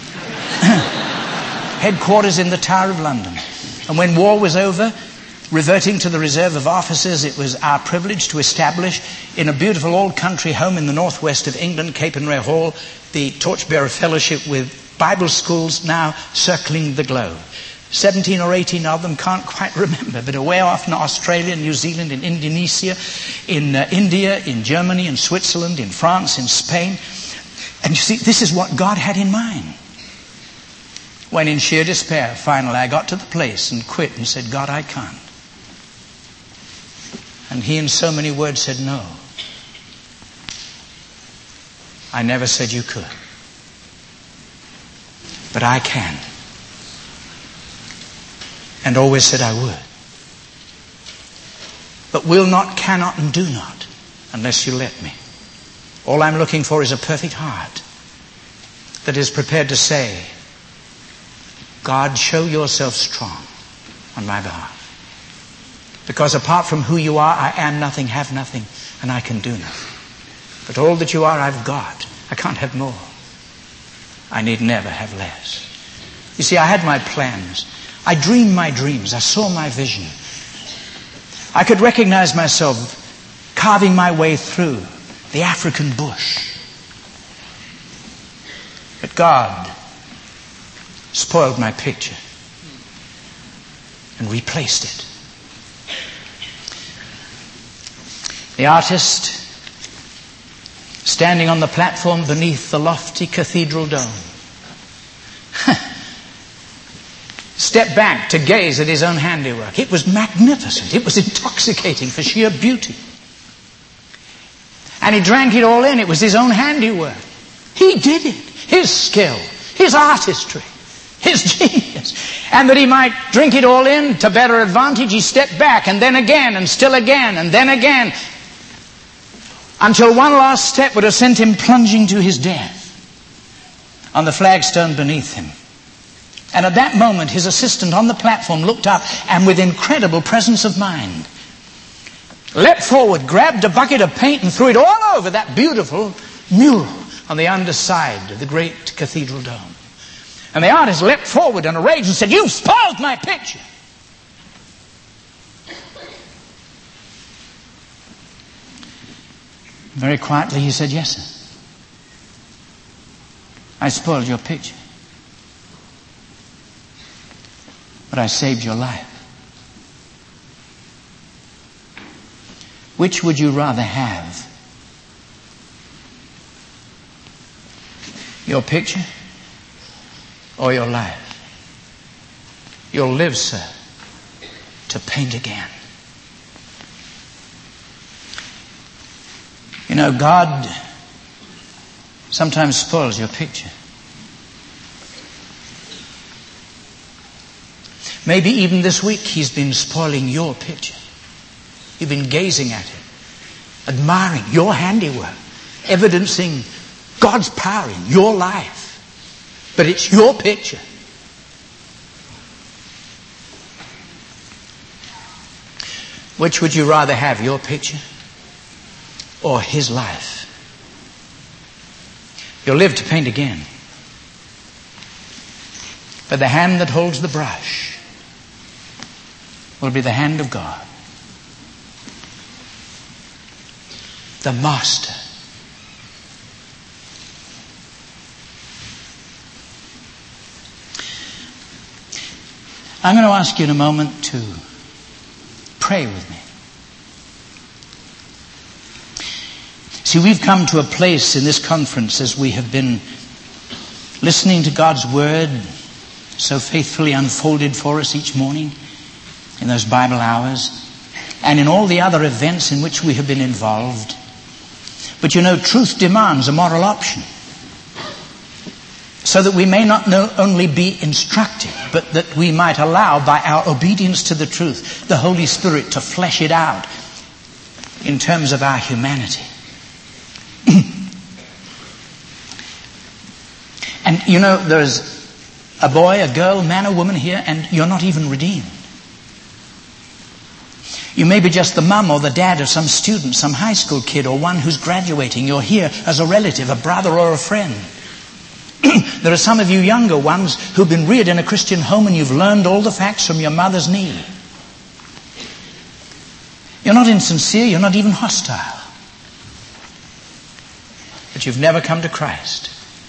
Headquarters in the Tower of London. And when war was over, reverting to the reserve of officers, it was our privilege to establish in a beautiful old country home in the northwest of England, Capernwray Hall, the Torchbearer Fellowship with Bible schools now circling the globe. seventeen or eighteen of them, can't quite remember, but away off in Australia, New Zealand, in Indonesia, in uh, India, in Germany, in Switzerland, in France, in Spain. And you see, this is what God had in mind. When in sheer despair, finally, I got to the place and quit and said, God, I can't. And he in so many words said, no. I never said you could. But I can. And always said I would. But will not, cannot, and do not unless you let me. All I'm looking for is a perfect heart that is prepared to say, God, show yourself strong on my behalf. Because apart from who you are, I am nothing, have nothing, and I can do nothing. But all that you are, I've got. I can't have more. I need never have less. You see, I had my plans. I dreamed my dreams. I saw my vision. I could recognize myself carving my way through the African bush. But God spoiled my picture and replaced it. The artist, standing on the platform beneath the lofty cathedral dome, stepped back to gaze at his own handiwork. It was magnificent. It was intoxicating for sheer beauty. And he drank it all in. It was his own handiwork. He did it. His skill, his artistry, his genius. And that he might drink it all in to better advantage, he stepped back, and then again, and still again, and then again, until one last step would have sent him plunging to his death on the flagstone beneath him. And at that moment, his assistant on the platform looked up and with incredible presence of mind, leapt forward, grabbed a bucket of paint and threw it all over that beautiful mural on the underside of the great cathedral dome. And the artist leapt forward in a rage and said, "You've spoiled my picture." Very quietly he said, "Yes, sir. I spoiled your picture. But I saved your life. Which would you rather have? Your picture or your life? You'll live, sir, to paint again." You know, God sometimes spoils your picture. Maybe even this week he's been spoiling your picture. You've been gazing at it, admiring your handiwork, evidencing God's power in your life. But it's your picture. Which would you rather have, your picture or his life? You'll live to paint again. But the hand that holds the brush will be the hand of God, the master. I'm going to ask you in a moment to pray with me. See, we've come to a place in this conference as we have been listening to God's Word so faithfully unfolded for us each morning in those Bible hours and in all the other events in which we have been involved. But you know, truth demands a moral option. so that we may not know, only be instructed, but that we might allow, by our obedience to the truth, the Holy Spirit to flesh it out in terms of our humanity. And you know, there's a boy, a girl, man or woman here, and you're not even redeemed. You may be just the mum or the dad of some student, some high school kid, or one who's graduating. You're here as a relative, a brother or a friend. There are some of you younger ones who've been reared in a Christian home and you've learned all the facts from your mother's knee. You're not insincere, you're not even hostile. But you've never come to Christ.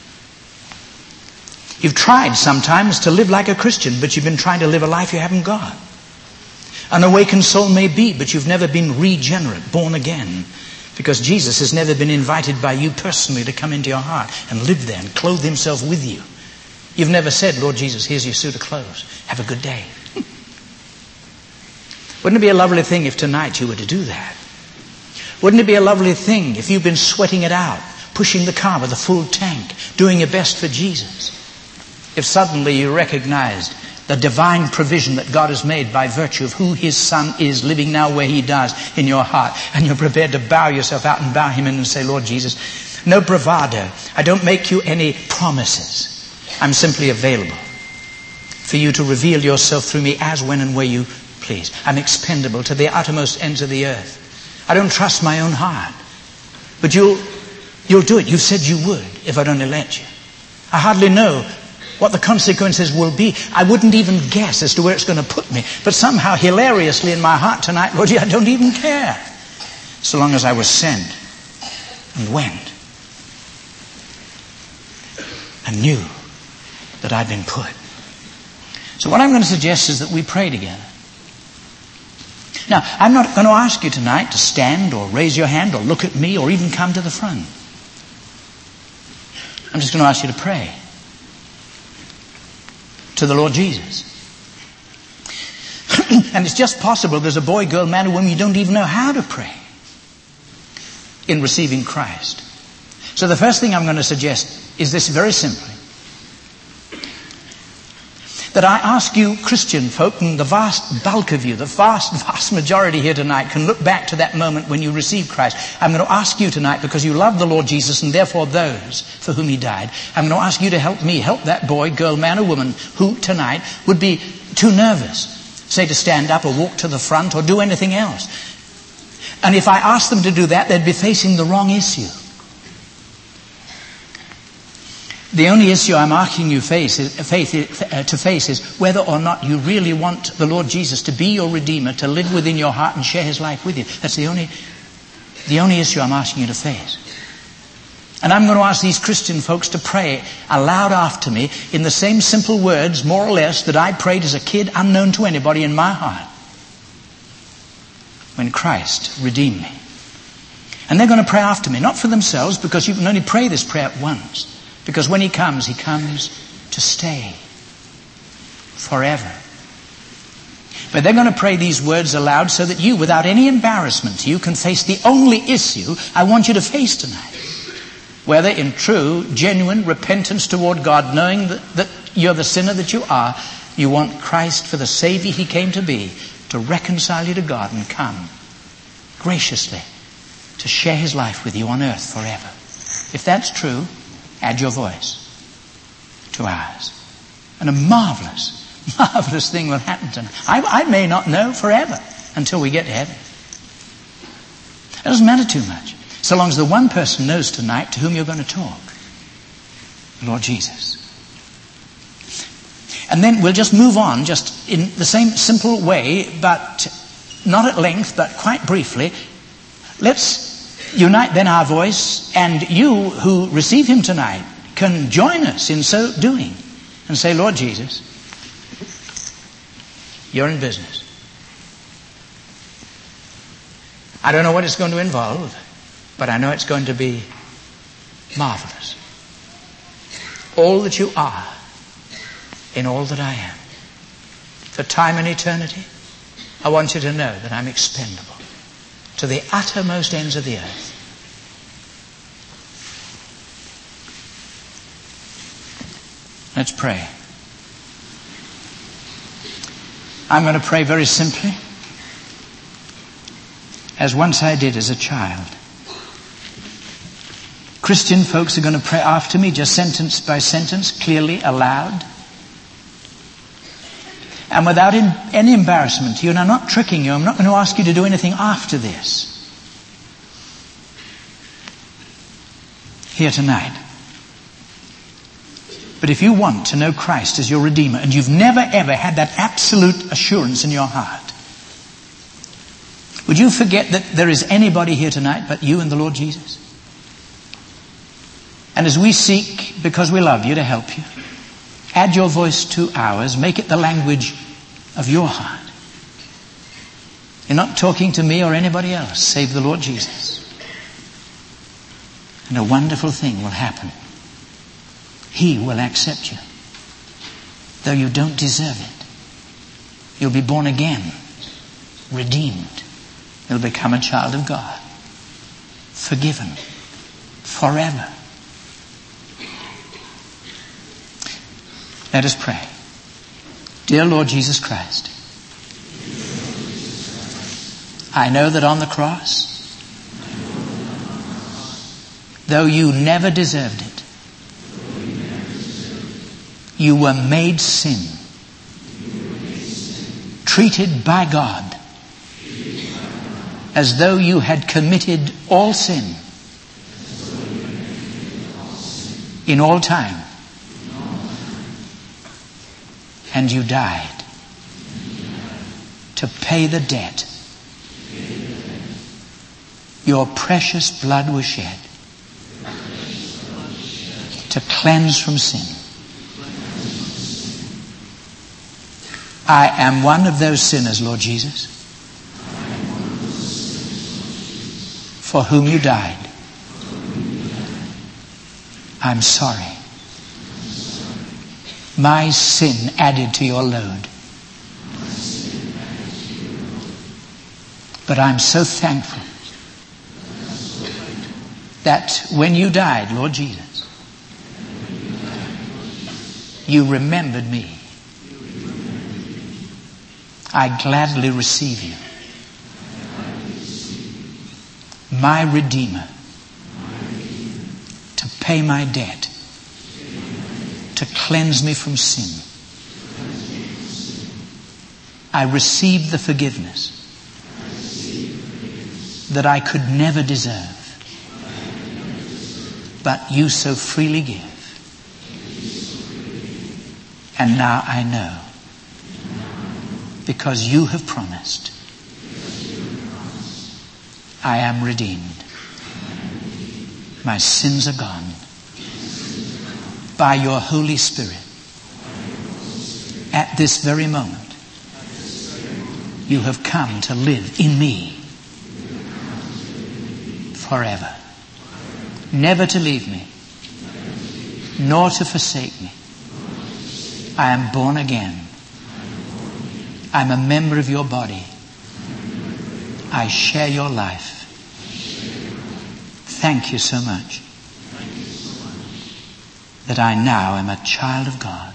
You've tried sometimes to live like a Christian, but you've been trying to live a life you haven't got. An awakened soul may be, but you've never been regenerate, born again. Because Jesus has never been invited by you personally to come into your heart and live there and clothe himself with you. You've never said, Lord Jesus, here's your suit of clothes. Have a good day. Wouldn't it be a lovely thing if tonight you were to do that? Wouldn't it be a lovely thing if you've been sweating it out, pushing the car with a full tank, doing your best for Jesus? If suddenly you recognized the divine provision that God has made by virtue of who his Son is, living now where he does in your heart, and you're prepared to bow yourself out and bow him in and say, Lord Jesus, no bravado. I don't make you any promises. I'm simply available for you to reveal yourself through me as, when, and where you please. I'm expendable to the uttermost ends of the earth. I don't trust my own heart. But you'll, you'll do it. You said you would if I'd only let you. I hardly know what the consequences will be. I wouldn't even guess as to where it's going to put me. But somehow, hilariously in my heart tonight, Lord, I don't even care. So long as I was sent and went and knew that I'd been put. So what I'm going to suggest is that we pray together. Now, I'm not going to ask you tonight to stand or raise your hand or look at me or even come to the front. I'm just going to ask you to pray to the Lord Jesus. And it's just possible there's a boy, girl, man or woman you don't even know how to pray in receiving Christ. So the first thing I'm going to suggest is this very simply. That I ask you, Christian folk, and the vast bulk of you, the vast, vast majority here tonight can look back to that moment when you received Christ. I'm going to ask you tonight, because you love the Lord Jesus and therefore those for whom he died, I'm going to ask you to help me, help that boy, girl, man or woman who tonight would be too nervous, say to stand up or walk to the front or do anything else. And if I asked them to do that, they'd be facing the wrong issue. The only issue I'm asking you face is, faith, uh, to face is whether or not you really want the Lord Jesus to be your Redeemer, to live within your heart and share his life with you. That's the only, the only issue I'm asking you to face. And I'm going to ask these Christian folks to pray aloud after me in the same simple words, more or less, that I prayed as a kid, unknown to anybody in my heart, when Christ redeemed me. And they're going to pray after me, not for themselves, because you can only pray this prayer once. Because when he comes, he comes to stay forever. But they're going to pray these words aloud so that you, without any embarrassment, you can face the only issue I want you to face tonight. Whether in true, genuine repentance toward God, knowing that, that you're the sinner that you are, you want Christ for the Savior he came to be, to reconcile you to God and come graciously to share his life with you on earth forever. If that's true, add your voice to ours. And a marvelous, marvelous thing will happen tonight. I, I may not know forever until we get to heaven. It doesn't matter too much. So long as the one person knows tonight to whom you're going to talk. Lord Jesus. And then we'll just move on, just in the same simple way, but not at length, but quite briefly. Let's unite then our voice, and you who receive him tonight can join us in so doing and say, Lord Jesus, you're in business. I don't know what it's going to involve, but I know it's going to be marvelous. All that you are in all that I am. For time and eternity, I want you to know that I'm expendable to the uttermost ends of the earth. Let's pray. I'm going to pray very simply, as once I did as a child. Christian folks are going to pray after me, just sentence by sentence, clearly, aloud. And without in, any embarrassment to you, and I'm not tricking you, I'm not going to ask you to do anything after this. Here tonight. But if you want to know Christ as your Redeemer, and you've never ever had that absolute assurance in your heart, would you forget that there is anybody here tonight but you and the Lord Jesus? And as we seek, because we love you, to help you, add your voice to ours, make it the language of your heart. You're not talking to me or anybody else, save the Lord Jesus. And a wonderful thing will happen. He will accept you, though you don't deserve it. You'll be born again, redeemed. You'll become a child of God, forgiven forever. Let us pray. Dear Lord Jesus Christ, I know that on the cross, though you never deserved it, you were made sin, treated by God as though you had committed all sin in all time. And you died to pay the debt. Your precious blood was shed to cleanse from sin. I am one of those sinners, Lord Jesus, for whom you died. I'm sorry. My sin added to your load. But I'm so thankful that when you died, Lord Jesus, you remembered me. I gladly receive you, my Redeemer, to pay my debt, to cleanse me from sin. I receive the forgiveness that I could never deserve, but you so freely give. And now I know, because you have promised, I am redeemed. My sins are gone. By your Holy Spirit, at this very moment, you have come to live in me forever. Never to leave me, nor to forsake me. I am born again. I'm a member of your body. I share your life. Thank you so much that I now am a child of God.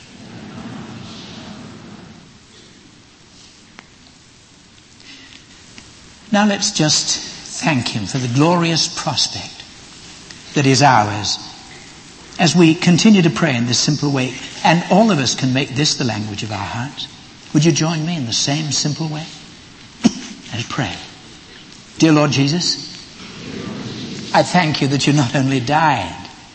Now let's just thank him for the glorious prospect that is ours as we continue to pray in this simple way. And all of us can make this the language of our hearts. Would you join me in the same simple way? Let's pray. Dear Lord Jesus, I thank you that you not only died,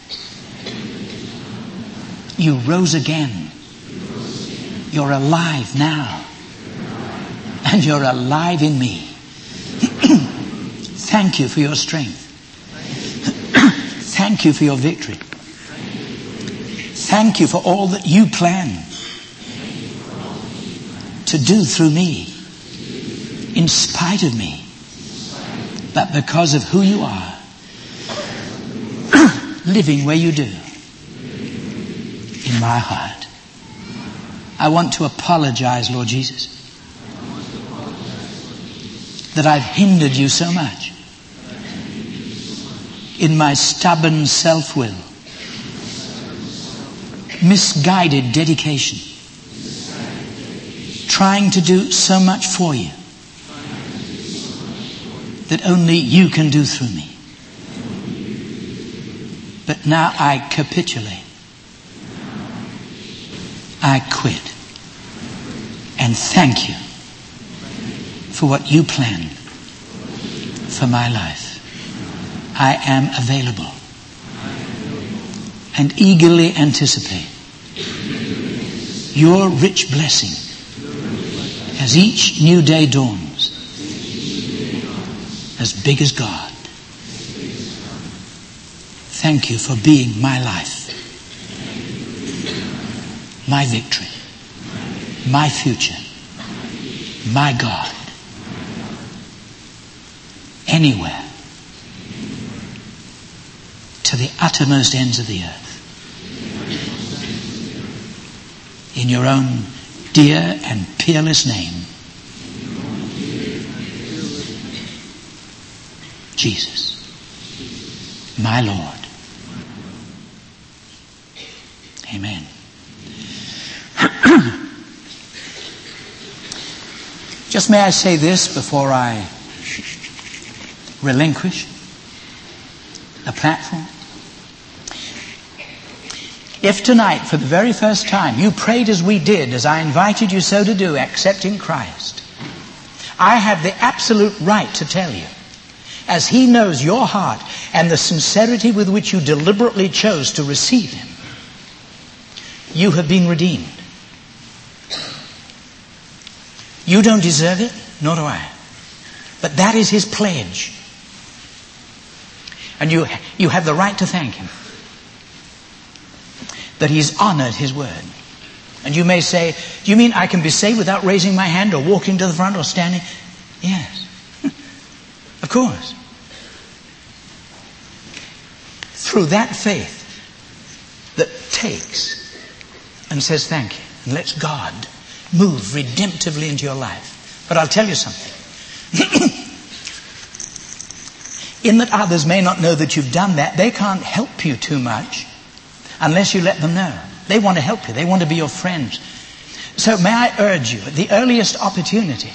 you rose again. You're alive now. And you're alive in me. Thank you for your strength. Thank you for your victory. Thank you for all that you plan to do through me, in spite of me, but because of who you are, living where you do, in my heart. I want to apologize, Lord Jesus, that I've hindered you so much in my stubborn self-will, misguided dedication, trying to do so much for you that only you can do through me. But now I capitulate. I quit. And thank you for what you planned for my life. I am available and eagerly anticipate your rich blessing as each new day dawns, as big as God. Thank you for being my life, my victory, my future, my God, anywhere, to the uttermost ends of the earth. In your own dear and peerless name, Jesus, my Lord. Amen. Just may I say this before I relinquish the platform. If tonight, for the very first time, you prayed as we did, as I invited you so to do, accepting Christ, I have the absolute right to tell you, as He knows your heart and the sincerity with which you deliberately chose to receive Him, you have been redeemed. You don't deserve it, nor do I. But that is His pledge. And you, you have the right to thank Him that He's honored His word. And you may say, do you mean I can be saved without raising my hand or walking to the front or standing? Yes. Of course. Through that faith that takes and says thank you and lets God move redemptively into your life. But I'll tell you something. In that others may not know that you've done that, they can't help you too much unless you let them know. They want to help you. They want to be your friends. So may I urge you, at the earliest opportunity,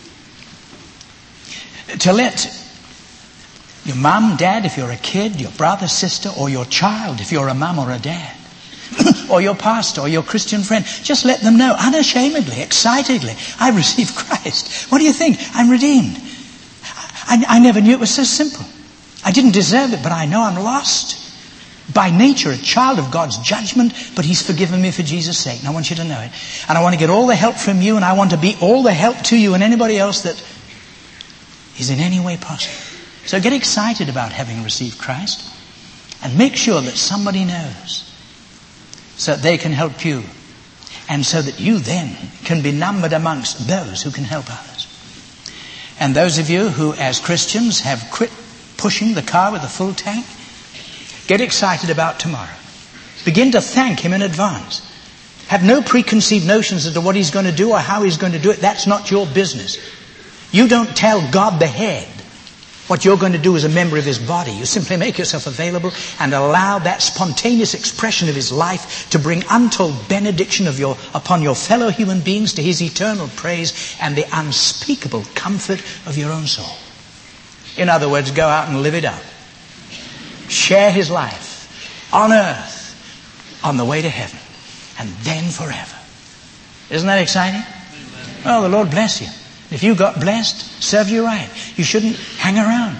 to let your mum, dad, if you're a kid, your brother, sister, or your child, if you're a mum or a dad, or your pastor, or your Christian friend, just let them know, unashamedly, excitedly, I received Christ. What do you think? I'm redeemed. I, I never knew it was so simple. I didn't deserve it, but I know I'm lost. By nature, a child of God's judgment, but He's forgiven me for Jesus' sake. And I want you to know it. And I want to get all the help from you, and I want to be all the help to you and anybody else that is in any way possible. So get excited about having received Christ, and make sure that somebody knows, so that they can help you, and so that you then can be numbered amongst those who can help others. And those of you who, as Christians, have quit pushing the car with a full tank, get excited about tomorrow. Begin to thank Him in advance. Have no preconceived notions as to what He's going to do or how He's going to do it. That's not your business. You don't tell God the head what you're going to do as a member of His body. You simply make yourself available and allow that spontaneous expression of His life to bring untold benediction of your, upon your fellow human beings, to His eternal praise and the unspeakable comfort of your own soul. In other words, go out and live it up. Share His life on earth, on the way to heaven, and then forever. Isn't that exciting? Oh, the Lord bless you. If you got blessed, serve you right. You shouldn't hang around.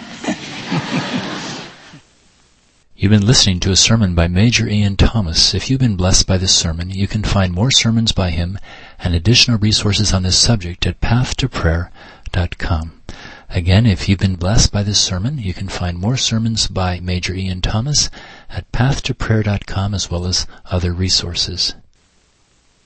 You've been listening to a sermon by Major Ian Thomas. If you've been blessed by this sermon, you can find more sermons by him and additional resources on this subject at path to prayer dot com. Again, if you've been blessed by this sermon, you can find more sermons by Major Ian Thomas at path to prayer dot com, as well as other resources.